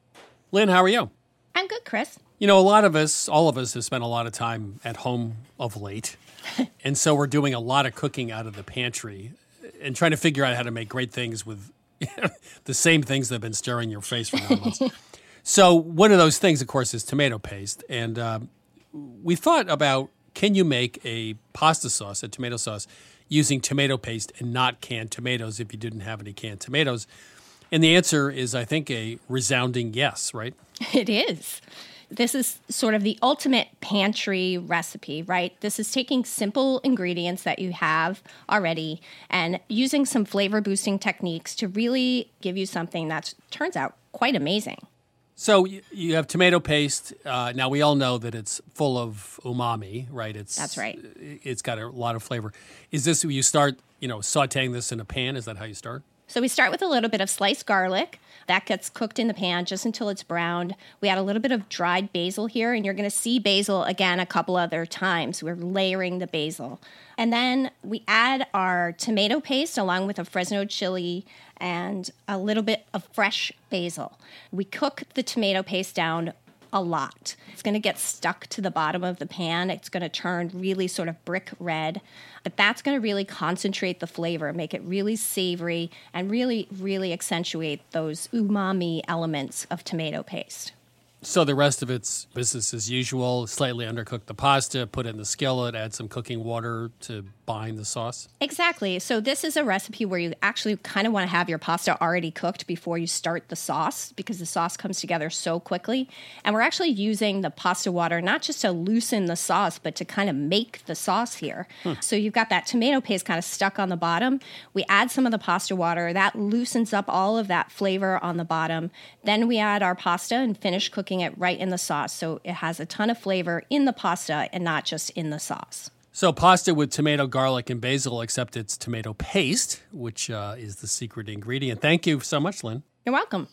Speaker 1: Lynn, how are you?
Speaker 14: I'm good, Chris.
Speaker 1: All of us have spent a lot of time at home of late. And so we're doing a lot of cooking out of the pantry and trying to figure out how to make great things with the same things that have been stirring your face for months. So one of those things, of course, is tomato paste. And we thought about, can you make a pasta sauce, a tomato sauce, using tomato paste and not canned tomatoes if you didn't have any canned tomatoes? And the answer is, I think, a resounding yes, right?
Speaker 14: It is. This is sort of the ultimate pantry recipe, right? This is taking simple ingredients that you have already and using some flavor boosting techniques to really give you something that turns out quite amazing.
Speaker 1: So you have tomato paste. Now, we all know that it's full of umami, right?
Speaker 14: That's right.
Speaker 1: It's got a lot of flavor. Is this where you start, sauteing this in a pan? Is that how you start?
Speaker 14: So we start with a little bit of sliced garlic. That gets cooked in the pan just until it's browned. We add a little bit of dried basil here, and you're going to see basil again a couple other times. We're layering the basil. And then we add our tomato paste along with a Fresno chili and a little bit of fresh basil. We cook the tomato paste down a lot. It's going to get stuck to the bottom of the pan. It's going to turn really sort of brick red. But that's going to really concentrate the flavor, make it really savory, and really, really accentuate those umami elements of tomato paste.
Speaker 1: So the rest of it's business as usual, slightly undercook the pasta, put it in the skillet, add some cooking water to bind the sauce?
Speaker 14: Exactly. So this is a recipe where you actually kind of want to have your pasta already cooked before you start the sauce because the sauce comes together so quickly. And we're actually using the pasta water not just to loosen the sauce, but to kind of make the sauce here. So you've got that tomato paste kind of stuck on the bottom. We add some of the pasta water. That loosens up all of that flavor on the bottom. Then we add our pasta and finish cooking it right in the sauce. So it has a ton of flavor in the pasta and not just in the sauce.
Speaker 1: So pasta with tomato, garlic, and basil, except it's tomato paste, which is the secret ingredient. Thank you so much, Lynn.
Speaker 14: You're welcome.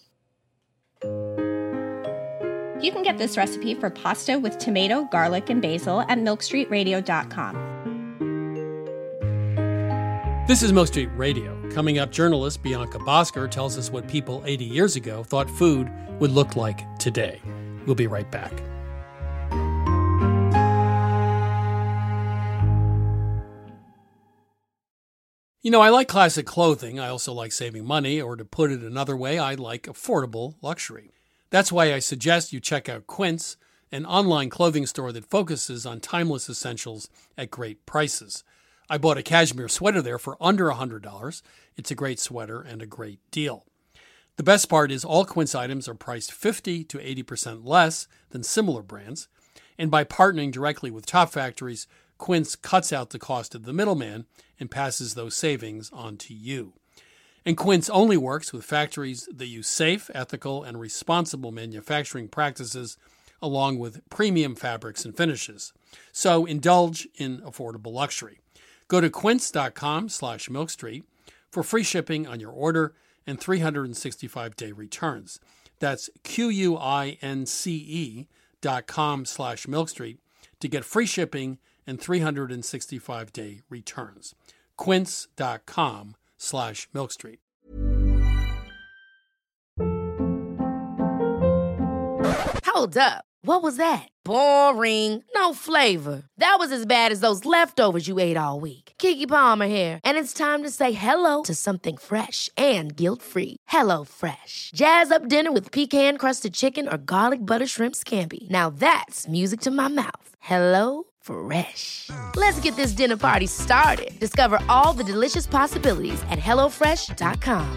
Speaker 14: You can get this recipe for pasta with tomato, garlic, and basil at milkstreetradio.com.
Speaker 1: This is Milk Street Radio. Coming up, journalist Bianca Bosker tells us what people 80 years ago thought food would look like today. We'll be right back. You know, I like classic clothing. I also like saving money, or to put it another way, I like affordable luxury. That's why I suggest you check out Quince, an online clothing store that focuses on timeless essentials at great prices. I bought a cashmere sweater there for under $100. It's a great sweater and a great deal. The best part is all Quince items are priced 50 to 80% less than similar brands. And by partnering directly with top factories, Quince cuts out the cost of the middleman and passes those savings on to you. And Quince only works with factories that use safe, ethical, and responsible manufacturing practices, along with premium fabrics and finishes. So indulge in affordable luxury. Go to quince.com/milkstreet for free shipping on your order and 365-day returns. That's QUINCE.com/milkstreet to get free shipping and 365-day returns. Quince.com/milkstreet.
Speaker 2: Hold up. What was that? Boring. No flavor. That was as bad as those leftovers you ate all week. Keke Palmer here, and it's time to say hello to something fresh and guilt-free. Hello Fresh. Jazz up dinner with pecan-crusted chicken or garlic butter shrimp scampi. Now that's music to my mouth. Hello Fresh. Let's get this dinner party started. Discover all the delicious possibilities at HelloFresh.com.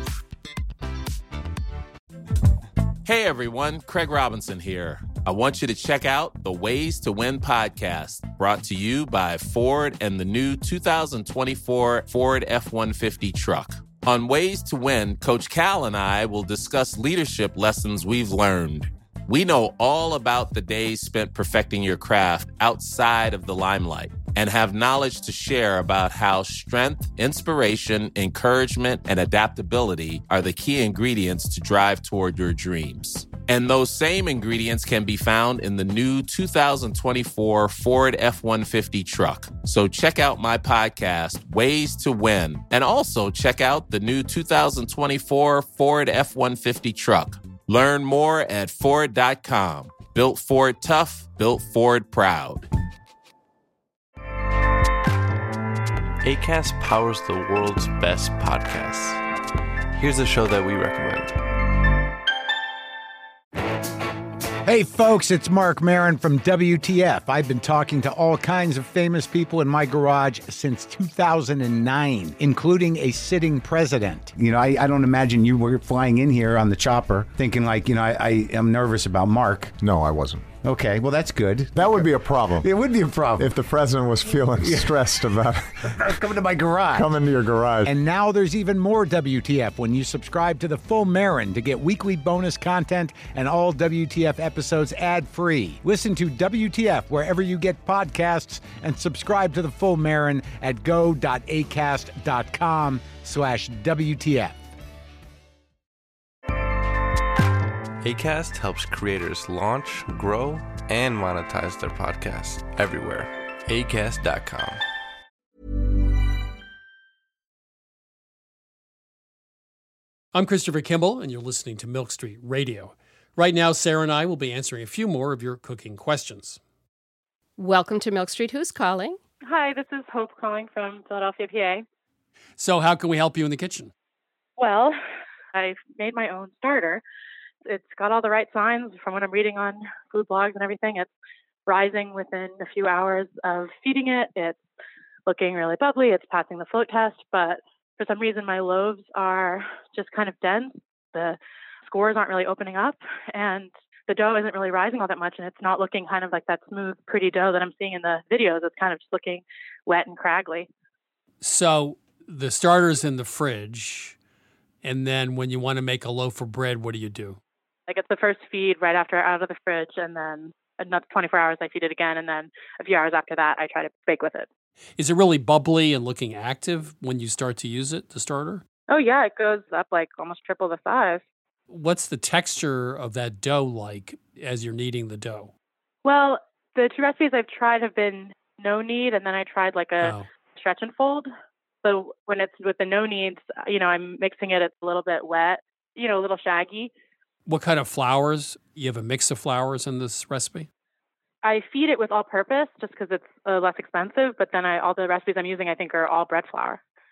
Speaker 15: Hey everyone, Craig Robinson here. I want you to check out the Ways to Win podcast, brought to you by Ford and the new 2024 Ford F-150 truck. On Ways to Win, Coach Cal and I will discuss leadership lessons we've learned. We know all about the days spent perfecting your craft outside of the limelight and have knowledge to share about how strength, inspiration, encouragement, and adaptability are the key ingredients to drive toward your dreams. And those same ingredients can be found in the new 2024 Ford F-150 truck. So check out my podcast, Ways to Win, and also check out the new 2024 Ford F-150 truck. Learn more at Ford.com. Built Ford tough, built Ford proud.
Speaker 16: Acast powers the world's best podcasts. Here's a show that we recommend.
Speaker 17: Hey folks, it's Mark Maron from WTF. I've been talking to all kinds of famous people in my garage since 2009, including a sitting president. You know, I don't imagine you were flying in here on the chopper thinking like, you know, I am nervous about Mark.
Speaker 18: No, I wasn't.
Speaker 17: Okay, well, that's good.
Speaker 18: That would be a problem.
Speaker 17: It would be a problem.
Speaker 18: If the president was feeling stressed about
Speaker 17: coming to my garage.
Speaker 18: Coming to your garage.
Speaker 17: And now there's even more WTF when you subscribe to the Full Marin to get weekly bonus content and all WTF episodes ad-free. Listen to WTF wherever you get podcasts and subscribe to the Full Marin at go.acast.com/WTF.
Speaker 16: Acast helps creators launch, grow, and monetize their podcasts everywhere. Acast.com.
Speaker 1: I'm Christopher Kimball, and you're listening to Milk Street Radio. Right now, Sarah and I will be answering a few more of your cooking questions.
Speaker 10: Welcome to Milk Street. Who's calling?
Speaker 19: Hi, this is Hope calling from Philadelphia, PA.
Speaker 1: So how can we help you in the kitchen?
Speaker 19: Well, I've made my own starter. It's got all the right signs from what I'm reading on food blogs and everything. It's rising within a few hours of feeding it. It's looking really bubbly. It's passing the float test, but for some reason my loaves are just kind of dense. The scores aren't really opening up, and the dough isn't really rising all that much, and it's not looking kind of like that smooth, pretty dough that I'm seeing in the videos. It's kind of just looking wet and craggly. So
Speaker 1: the starter's in the fridge, and then when you want to make a loaf of bread, what do you do?
Speaker 19: I get the first feed right after out of the fridge, and then another 24 hours I feed it again, and then a few hours after that I try to bake with it.
Speaker 1: Is it really bubbly and looking active when you start to use it, the starter?
Speaker 19: Oh yeah, it goes up like almost triple the size.
Speaker 1: What's the texture of that dough like as you're kneading the dough?
Speaker 19: Well, the two recipes I've tried have been no knead, and then I tried like a stretch and fold. So when it's with the no kneads, you know, I'm mixing it, it's a little bit wet, you know, a little shaggy.
Speaker 1: What kind of flours? You have a mix of flours in this recipe?
Speaker 19: I feed it with all-purpose just because it's less expensive, but then all the recipes I'm using, I think, are all bread flour.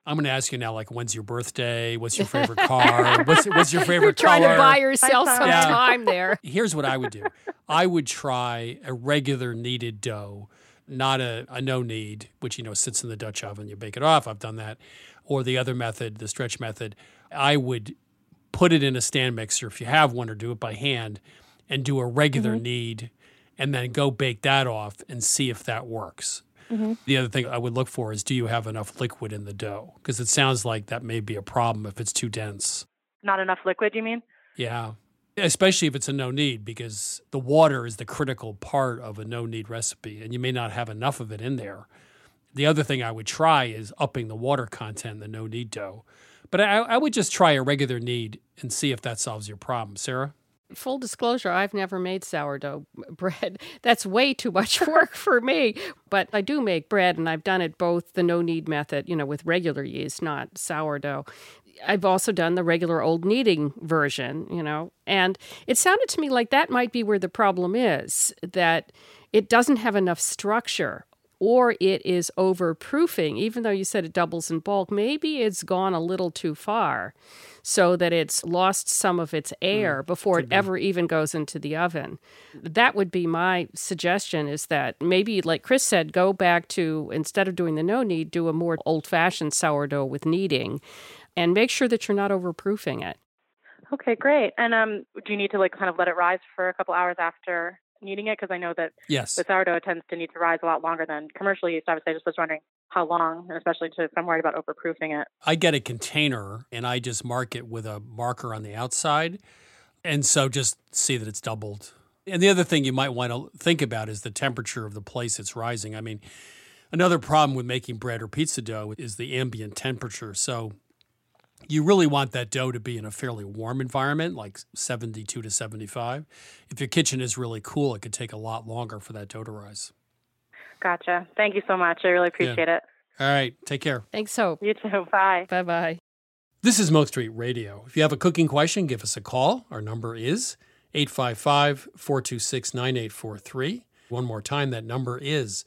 Speaker 1: I'm going to ask you now, like, when's your birthday? What's your favorite car? What's your favorite
Speaker 10: trying
Speaker 1: color?
Speaker 10: to buy yourself some time there.
Speaker 1: Here's what I would do. I would try a regular kneaded dough, not a no-knead, which, sits in the Dutch oven. You bake it off. I've done that. Or the other method, the stretch method. I would put it in a stand mixer if you have one, or do it by hand, and do a regular knead, and then go bake that off and see if that works. The other thing I would look for is, do you have enough liquid in the dough? Because it sounds like that may be a problem if it's too dense.
Speaker 19: Not enough liquid, you mean?
Speaker 1: Yeah, especially if it's a no-knead, because the water is the critical part of a no-knead recipe, and you may not have enough of it in there. The other thing I would try is upping the water content in the no-knead dough. But I would just try a regular knead and see if that solves your problem. Sarah?
Speaker 10: Full disclosure, I've never made sourdough bread. That's way too much work for me. But I do make bread, and I've done it both the no-knead method, with regular yeast, not sourdough. I've also done the regular old kneading version, and it sounded to me like that might be where the problem is, that it doesn't have enough structure, or it is overproofing. Even though you said it doubles in bulk, maybe it's gone a little too far, so that it's lost some of its air before it ever even goes into the oven. That would be my suggestion, is that maybe, like Chris said, go back to, instead of doing the no-knead, do a more old-fashioned sourdough with kneading, and make sure that you're not overproofing it.
Speaker 19: Okay, great. And do you need to kind of let it rise for a couple hours after kneading it? Because I know that
Speaker 1: Yes.
Speaker 19: the sourdough tends to need to rise a lot longer than commercial yeast. Obviously, I just was wondering how long, and especially if I'm worried about overproofing it.
Speaker 1: I get a container, and I just mark it with a marker on the outside, and so just see that it's doubled. And the other thing you might want to think about is the temperature of the place it's rising. I mean, another problem with making bread or pizza dough is the ambient temperature. So you really want that dough to be in a fairly warm environment, like 72 to 75. If your kitchen is really cool, it could take a lot longer for that dough to rise.
Speaker 19: Gotcha. Thank you so much. I really appreciate it.
Speaker 1: All right. Take care.
Speaker 10: Thanks, Hope.
Speaker 19: You too. Bye.
Speaker 10: Bye-bye.
Speaker 1: This is Milk Street Radio. If you have a cooking question, give us a call. Our number is 855-426-9843. One more time, that number is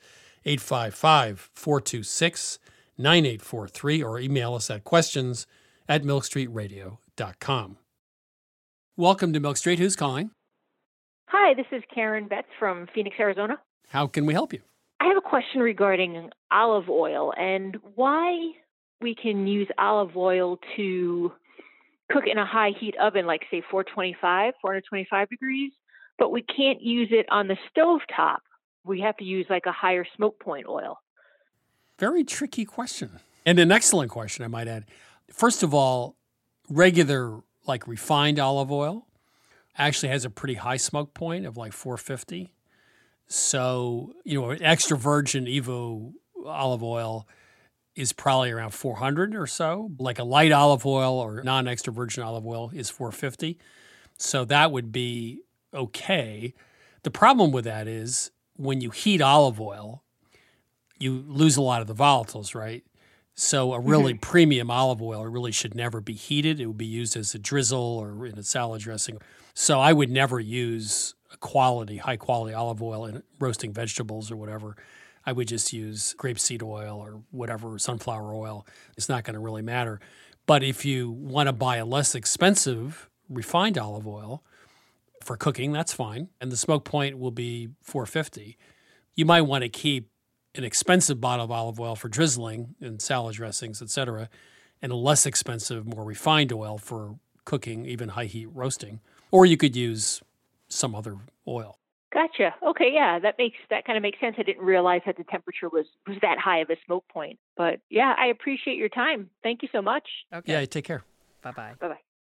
Speaker 1: 855-426-9843, or email us at questions@milkstreetradio.com. Welcome to Milk Street. Who's calling?
Speaker 20: Hi, this is Karen Betts from Phoenix, Arizona.
Speaker 1: How can we help you?
Speaker 20: I have a question regarding olive oil and why we can use olive oil to cook in a high heat oven, like say 425 degrees, but we can't use it on the stovetop. We have to use like a higher smoke point oil.
Speaker 1: Very tricky question. And an excellent question, I might add. First of all, regular, like refined olive oil actually has a pretty high smoke point of like 450. So, extra virgin Evo olive oil is probably around 400 or so. Like a light olive oil or non-extra virgin olive oil is 450. So that would be okay. The problem with that is when you heat olive oil, you lose a lot of the volatiles, right? So a really premium olive oil really should never be heated. It would be used as a drizzle or in a salad dressing. So I would never use a high quality olive oil in roasting vegetables or whatever. I would just use grapeseed oil or whatever, sunflower oil. It's not going to really matter. But if you want to buy a less expensive refined olive oil for cooking, that's fine. And the smoke point will be 450. You might want to keep an expensive bottle of olive oil for drizzling and salad dressings, etc., and a less expensive, more refined oil for cooking, even high heat roasting. Or you could use some other oil.
Speaker 20: Gotcha. Okay, yeah, that kind of makes sense. I didn't realize that the temperature was that high of a smoke point. But yeah, I appreciate your time. Thank you so much.
Speaker 10: Okay.
Speaker 1: Yeah, take care.
Speaker 10: Bye-bye.
Speaker 20: Bye-bye.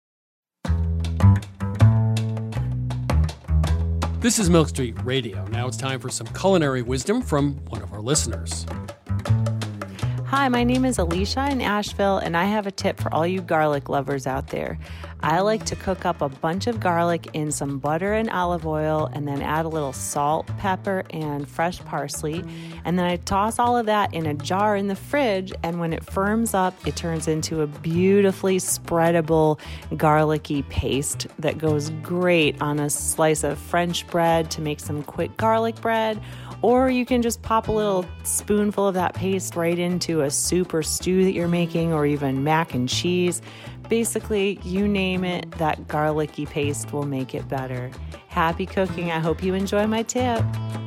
Speaker 1: This is Milk Street Radio. Now it's time for some culinary wisdom from one of our listeners.
Speaker 21: Hi, my name is Alicia in Asheville, and I have a tip for all you garlic lovers out there. I like to cook up a bunch of garlic in some butter and olive oil, and then add a little salt, pepper, and fresh parsley. And then I toss all of that in a jar in the fridge, and when it firms up, it turns into a beautifully spreadable garlicky paste that goes great on a slice of French bread to make some quick garlic bread, Or you can just pop a little spoonful of that paste right into a soup or stew that you're making, or even mac and cheese. Basically, you name it, that garlicky paste will make it better. Happy cooking. I hope you enjoy my tip.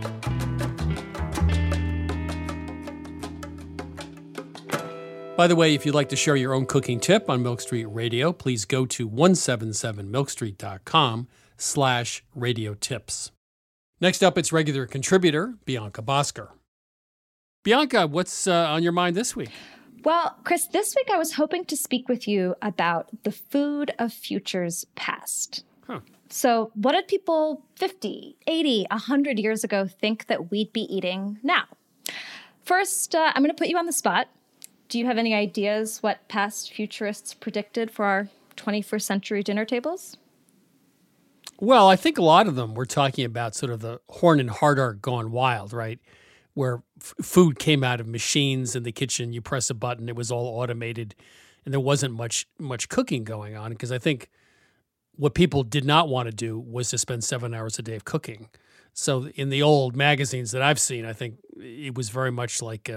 Speaker 1: By the way, if you'd like to share your own cooking tip on Milk Street Radio, please go to 177milkstreet.com/radio tips. Next up, it's regular contributor, Bianca Bosker. Bianca, what's on your mind this week?
Speaker 5: Well, Chris, this week I was hoping to speak with you about the food of futures past. So what did people 50, 80, 100 years ago think that we'd be eating now? First, I'm going to put you on the spot. Do you have any ideas what past futurists predicted for our 21st century dinner tables?
Speaker 1: Well, I think a lot of them were talking about sort of the Horn and Hardart gone wild, right? Where food came out of machines in the kitchen. You press a button, it was all automated, and there wasn't much cooking going on. Because I think what people did not want to do was to spend 7 hours a day of cooking. So in the old magazines that I've seen, I think it was very much like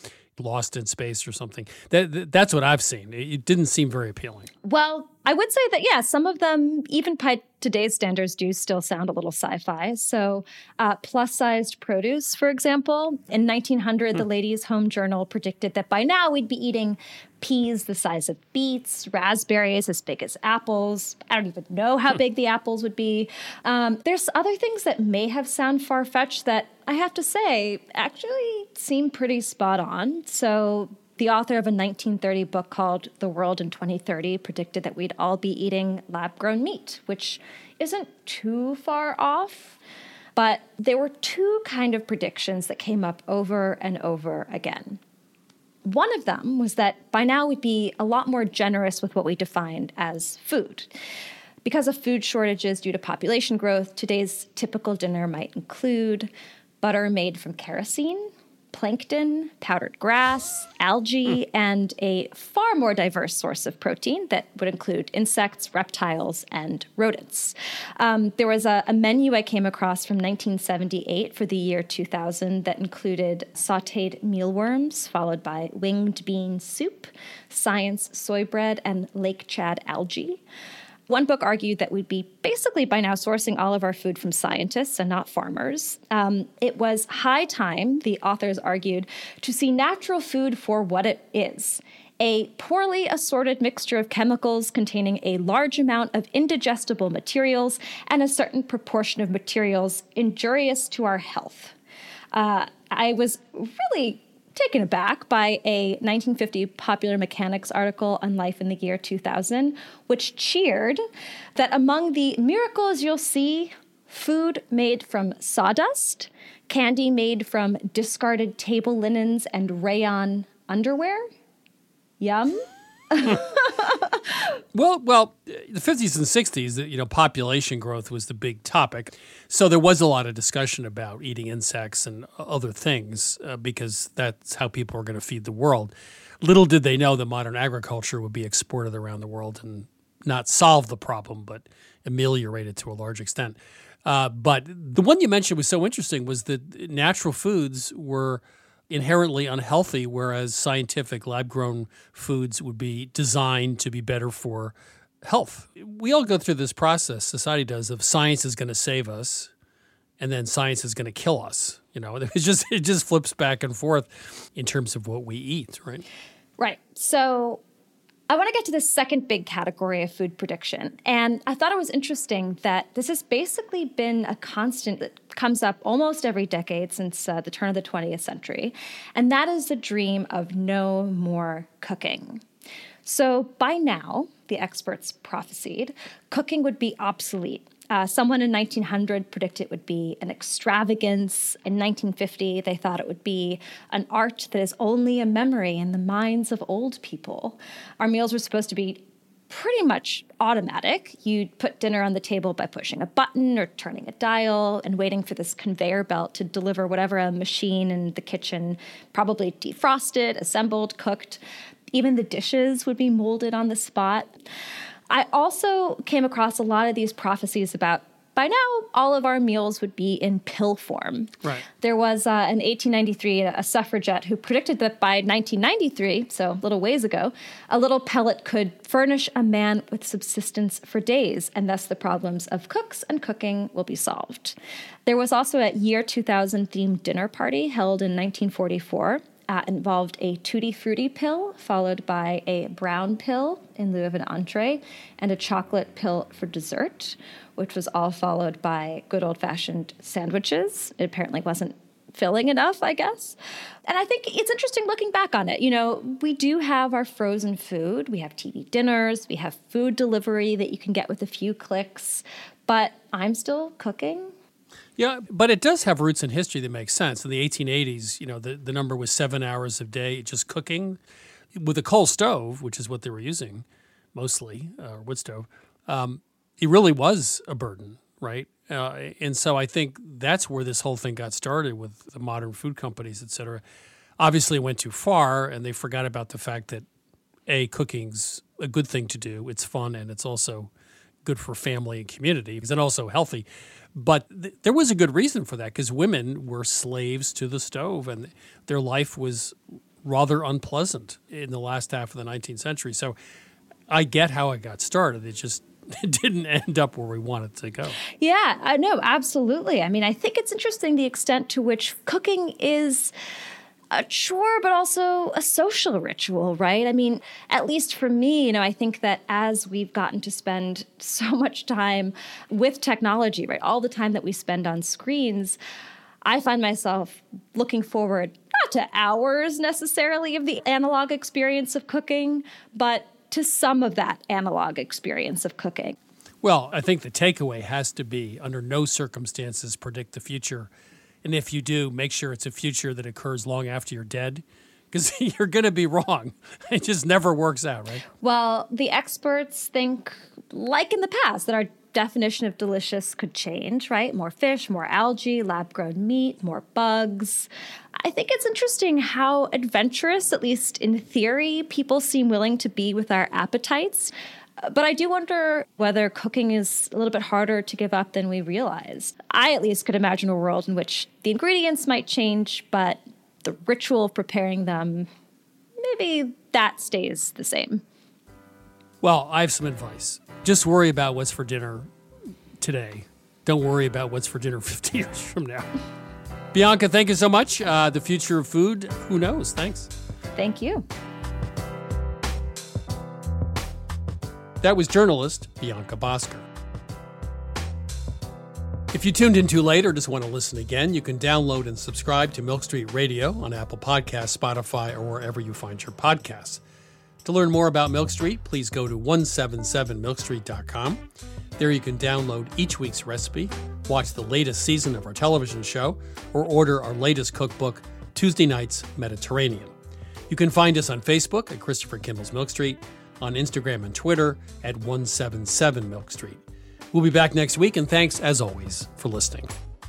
Speaker 1: Lost in Space or something. That's what I've seen. It didn't seem very appealing.
Speaker 5: Well, I would say that, yeah, some of them, even by today's standards, do still sound a little sci-fi. So plus-sized produce, for example. In 1900, the Ladies' Home Journal predicted that by now we'd be eating peas the size of beets, raspberries as big as apples. I don't even know how big the apples would be. There's other things that may have sound far-fetched that I have to say actually seem pretty spot on. So the author of a 1930 book called The World in 2030 predicted that we'd all be eating lab-grown meat, which isn't too far off. But there were two kind of predictions that came up over and over again. One of them was that by now we'd be a lot more generous with what we defined as food. Because of food shortages due to population growth, today's typical dinner might include butter made from kerosene, plankton, powdered grass, algae, and a far more diverse source of protein that would include insects, reptiles, and rodents. There was a menu I came across from 1978 for the year 2000 that included sautéed mealworms, followed by winged bean soup, science soy bread, and Lake Chad algae. One book argued that we'd be basically by now sourcing all of our food from scientists and not farmers. It was high time, the authors argued, to see natural food for what it is. A poorly assorted mixture of chemicals containing a large amount of indigestible materials and a certain proportion of materials injurious to our health. I was really taken aback by a 1950 Popular Mechanics article on life in the year 2000, which cheered that among the miracles you'll see, food made from sawdust, candy made from discarded table linens and rayon underwear. Yum.
Speaker 1: Well, the 50s and 60s, population growth was the big topic. So there was a lot of discussion about eating insects and other things because that's how people were going to feed the world. Little did they know that modern agriculture would be exported around the world and not solve the problem, but ameliorate it to a large extent. But the one you mentioned was so interesting was that natural foods were inherently unhealthy, whereas scientific lab-grown foods would be designed to be better for health. We all go through this process, society does, of science is going to save us, and then science is going to kill us. It just flips back and forth in terms of what we eat, right?
Speaker 5: Right. So I want to get to the second big category of food prediction. And I thought it was interesting that this has basically been a constant that comes up almost every decade since the turn of the 20th century. And that is the dream of no more cooking. So by now, the experts prophesied, cooking would be obsolete. Someone in 1900 predicted it would be an extravagance. In 1950, they thought it would be an art that is only a memory in the minds of old people. Our meals were supposed to be pretty much automatic. You'd put dinner on the table by pushing a button or turning a dial and waiting for this conveyor belt to deliver whatever a machine in the kitchen probably defrosted, assembled, cooked. Even the dishes would be molded on the spot. I also came across a lot of these prophecies about by now, all of our meals would be in pill form.
Speaker 1: Right.
Speaker 5: There was in 1893 a suffragette who predicted that by 1993, so a little ways ago, a little pellet could furnish a man with subsistence for days, and thus the problems of cooks and cooking will be solved. There was also a year 2000 themed dinner party held in 1944. Involved a Tutti Frutti pill, followed by a brown pill in lieu of an entree, and a chocolate pill for dessert, which was all followed by good old-fashioned sandwiches. It apparently wasn't filling enough, I guess. And I think it's interesting looking back on it. You know, we do have our frozen food. We have TV dinners. We have food delivery that you can get with a few clicks. But I'm still cooking.
Speaker 1: Yeah, but it does have roots in history that make sense. In the 1880s, you know, the number was 7 hours a day just cooking. With a coal stove, which is what they were using mostly, wood stove, it really was a burden, right? And so I think that's where this whole thing got started with the modern food companies, et cetera. Obviously, it went too far, and they forgot about the fact that, A, cooking's a good thing to do. It's fun, and it's also good for family and community, and also healthy. But there was a good reason for that, because women were slaves to the stove, and their life was rather unpleasant in the last half of the 19th century. So I get how it got started. It didn't end up where we wanted to go.
Speaker 5: Yeah, I know, absolutely. I mean, I think it's interesting the extent to which cooking is a chore, but also a social ritual, right? I mean, at least for me, you know, I think that as we've gotten to spend so much time with technology, right, all the time that we spend on screens, I find myself looking forward not to hours necessarily of the analog experience of cooking, but to some of that analog experience of cooking.
Speaker 1: Well, I think the takeaway has to be, under no circumstances predict the future. And if you do, make sure it's a future that occurs long after you're dead, because you're going to be wrong. It just never works out, right?
Speaker 5: Well, the experts think, like in the past, that our definition of delicious could change, right? More fish, more algae, lab-grown meat, more bugs. I think it's interesting how adventurous, at least in theory, people seem willing to be with our appetites. But I do wonder whether cooking is a little bit harder to give up than we realize. I at least could imagine a world in which the ingredients might change, but the ritual of preparing them, maybe that stays the same.
Speaker 1: Well, I have some advice. Just worry about what's for dinner today. Don't worry about what's for dinner 50 years from now. Bianca, thank you so much. The future of food, who knows? Thanks.
Speaker 5: Thank you.
Speaker 1: That was journalist Bianca Bosker. If you tuned in too late or just want to listen again, you can download and subscribe to Milk Street Radio on Apple Podcasts, Spotify, or wherever you find your podcasts. To learn more about Milk Street, please go to 177milkstreet.com. There you can download each week's recipe, watch the latest season of our television show, or order our latest cookbook, Tuesday Nights Mediterranean. You can find us on Facebook at Christopher Kimball's Milk Street, on Instagram and Twitter at 177 Milk Street. We'll be back next week, and thanks, as always, for listening.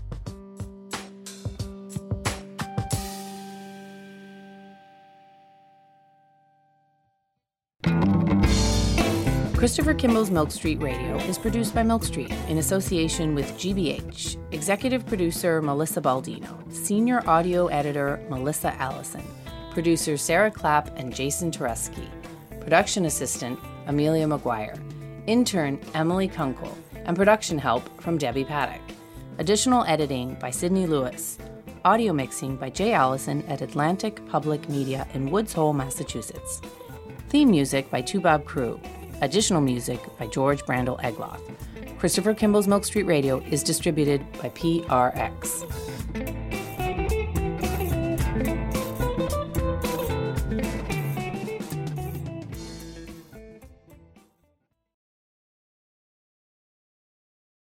Speaker 6: Christopher Kimball's Milk Street Radio is produced by Milk Street in association with GBH. Executive producer Melissa Baldino. Senior audio editor Melissa Allison. Producers Sarah Clapp and Jason Tereski. Production assistant, Amelia McGuire. Intern, Emily Kunkel. And production help from Debbie Paddock. Additional editing by Sydney Lewis. Audio mixing by Jay Allison at Atlantic Public Media in Woods Hole, Massachusetts. Theme music by Toubab Crew. Additional music by George Brandel Egloff. Christopher Kimball's Milk Street Radio is distributed by PRX.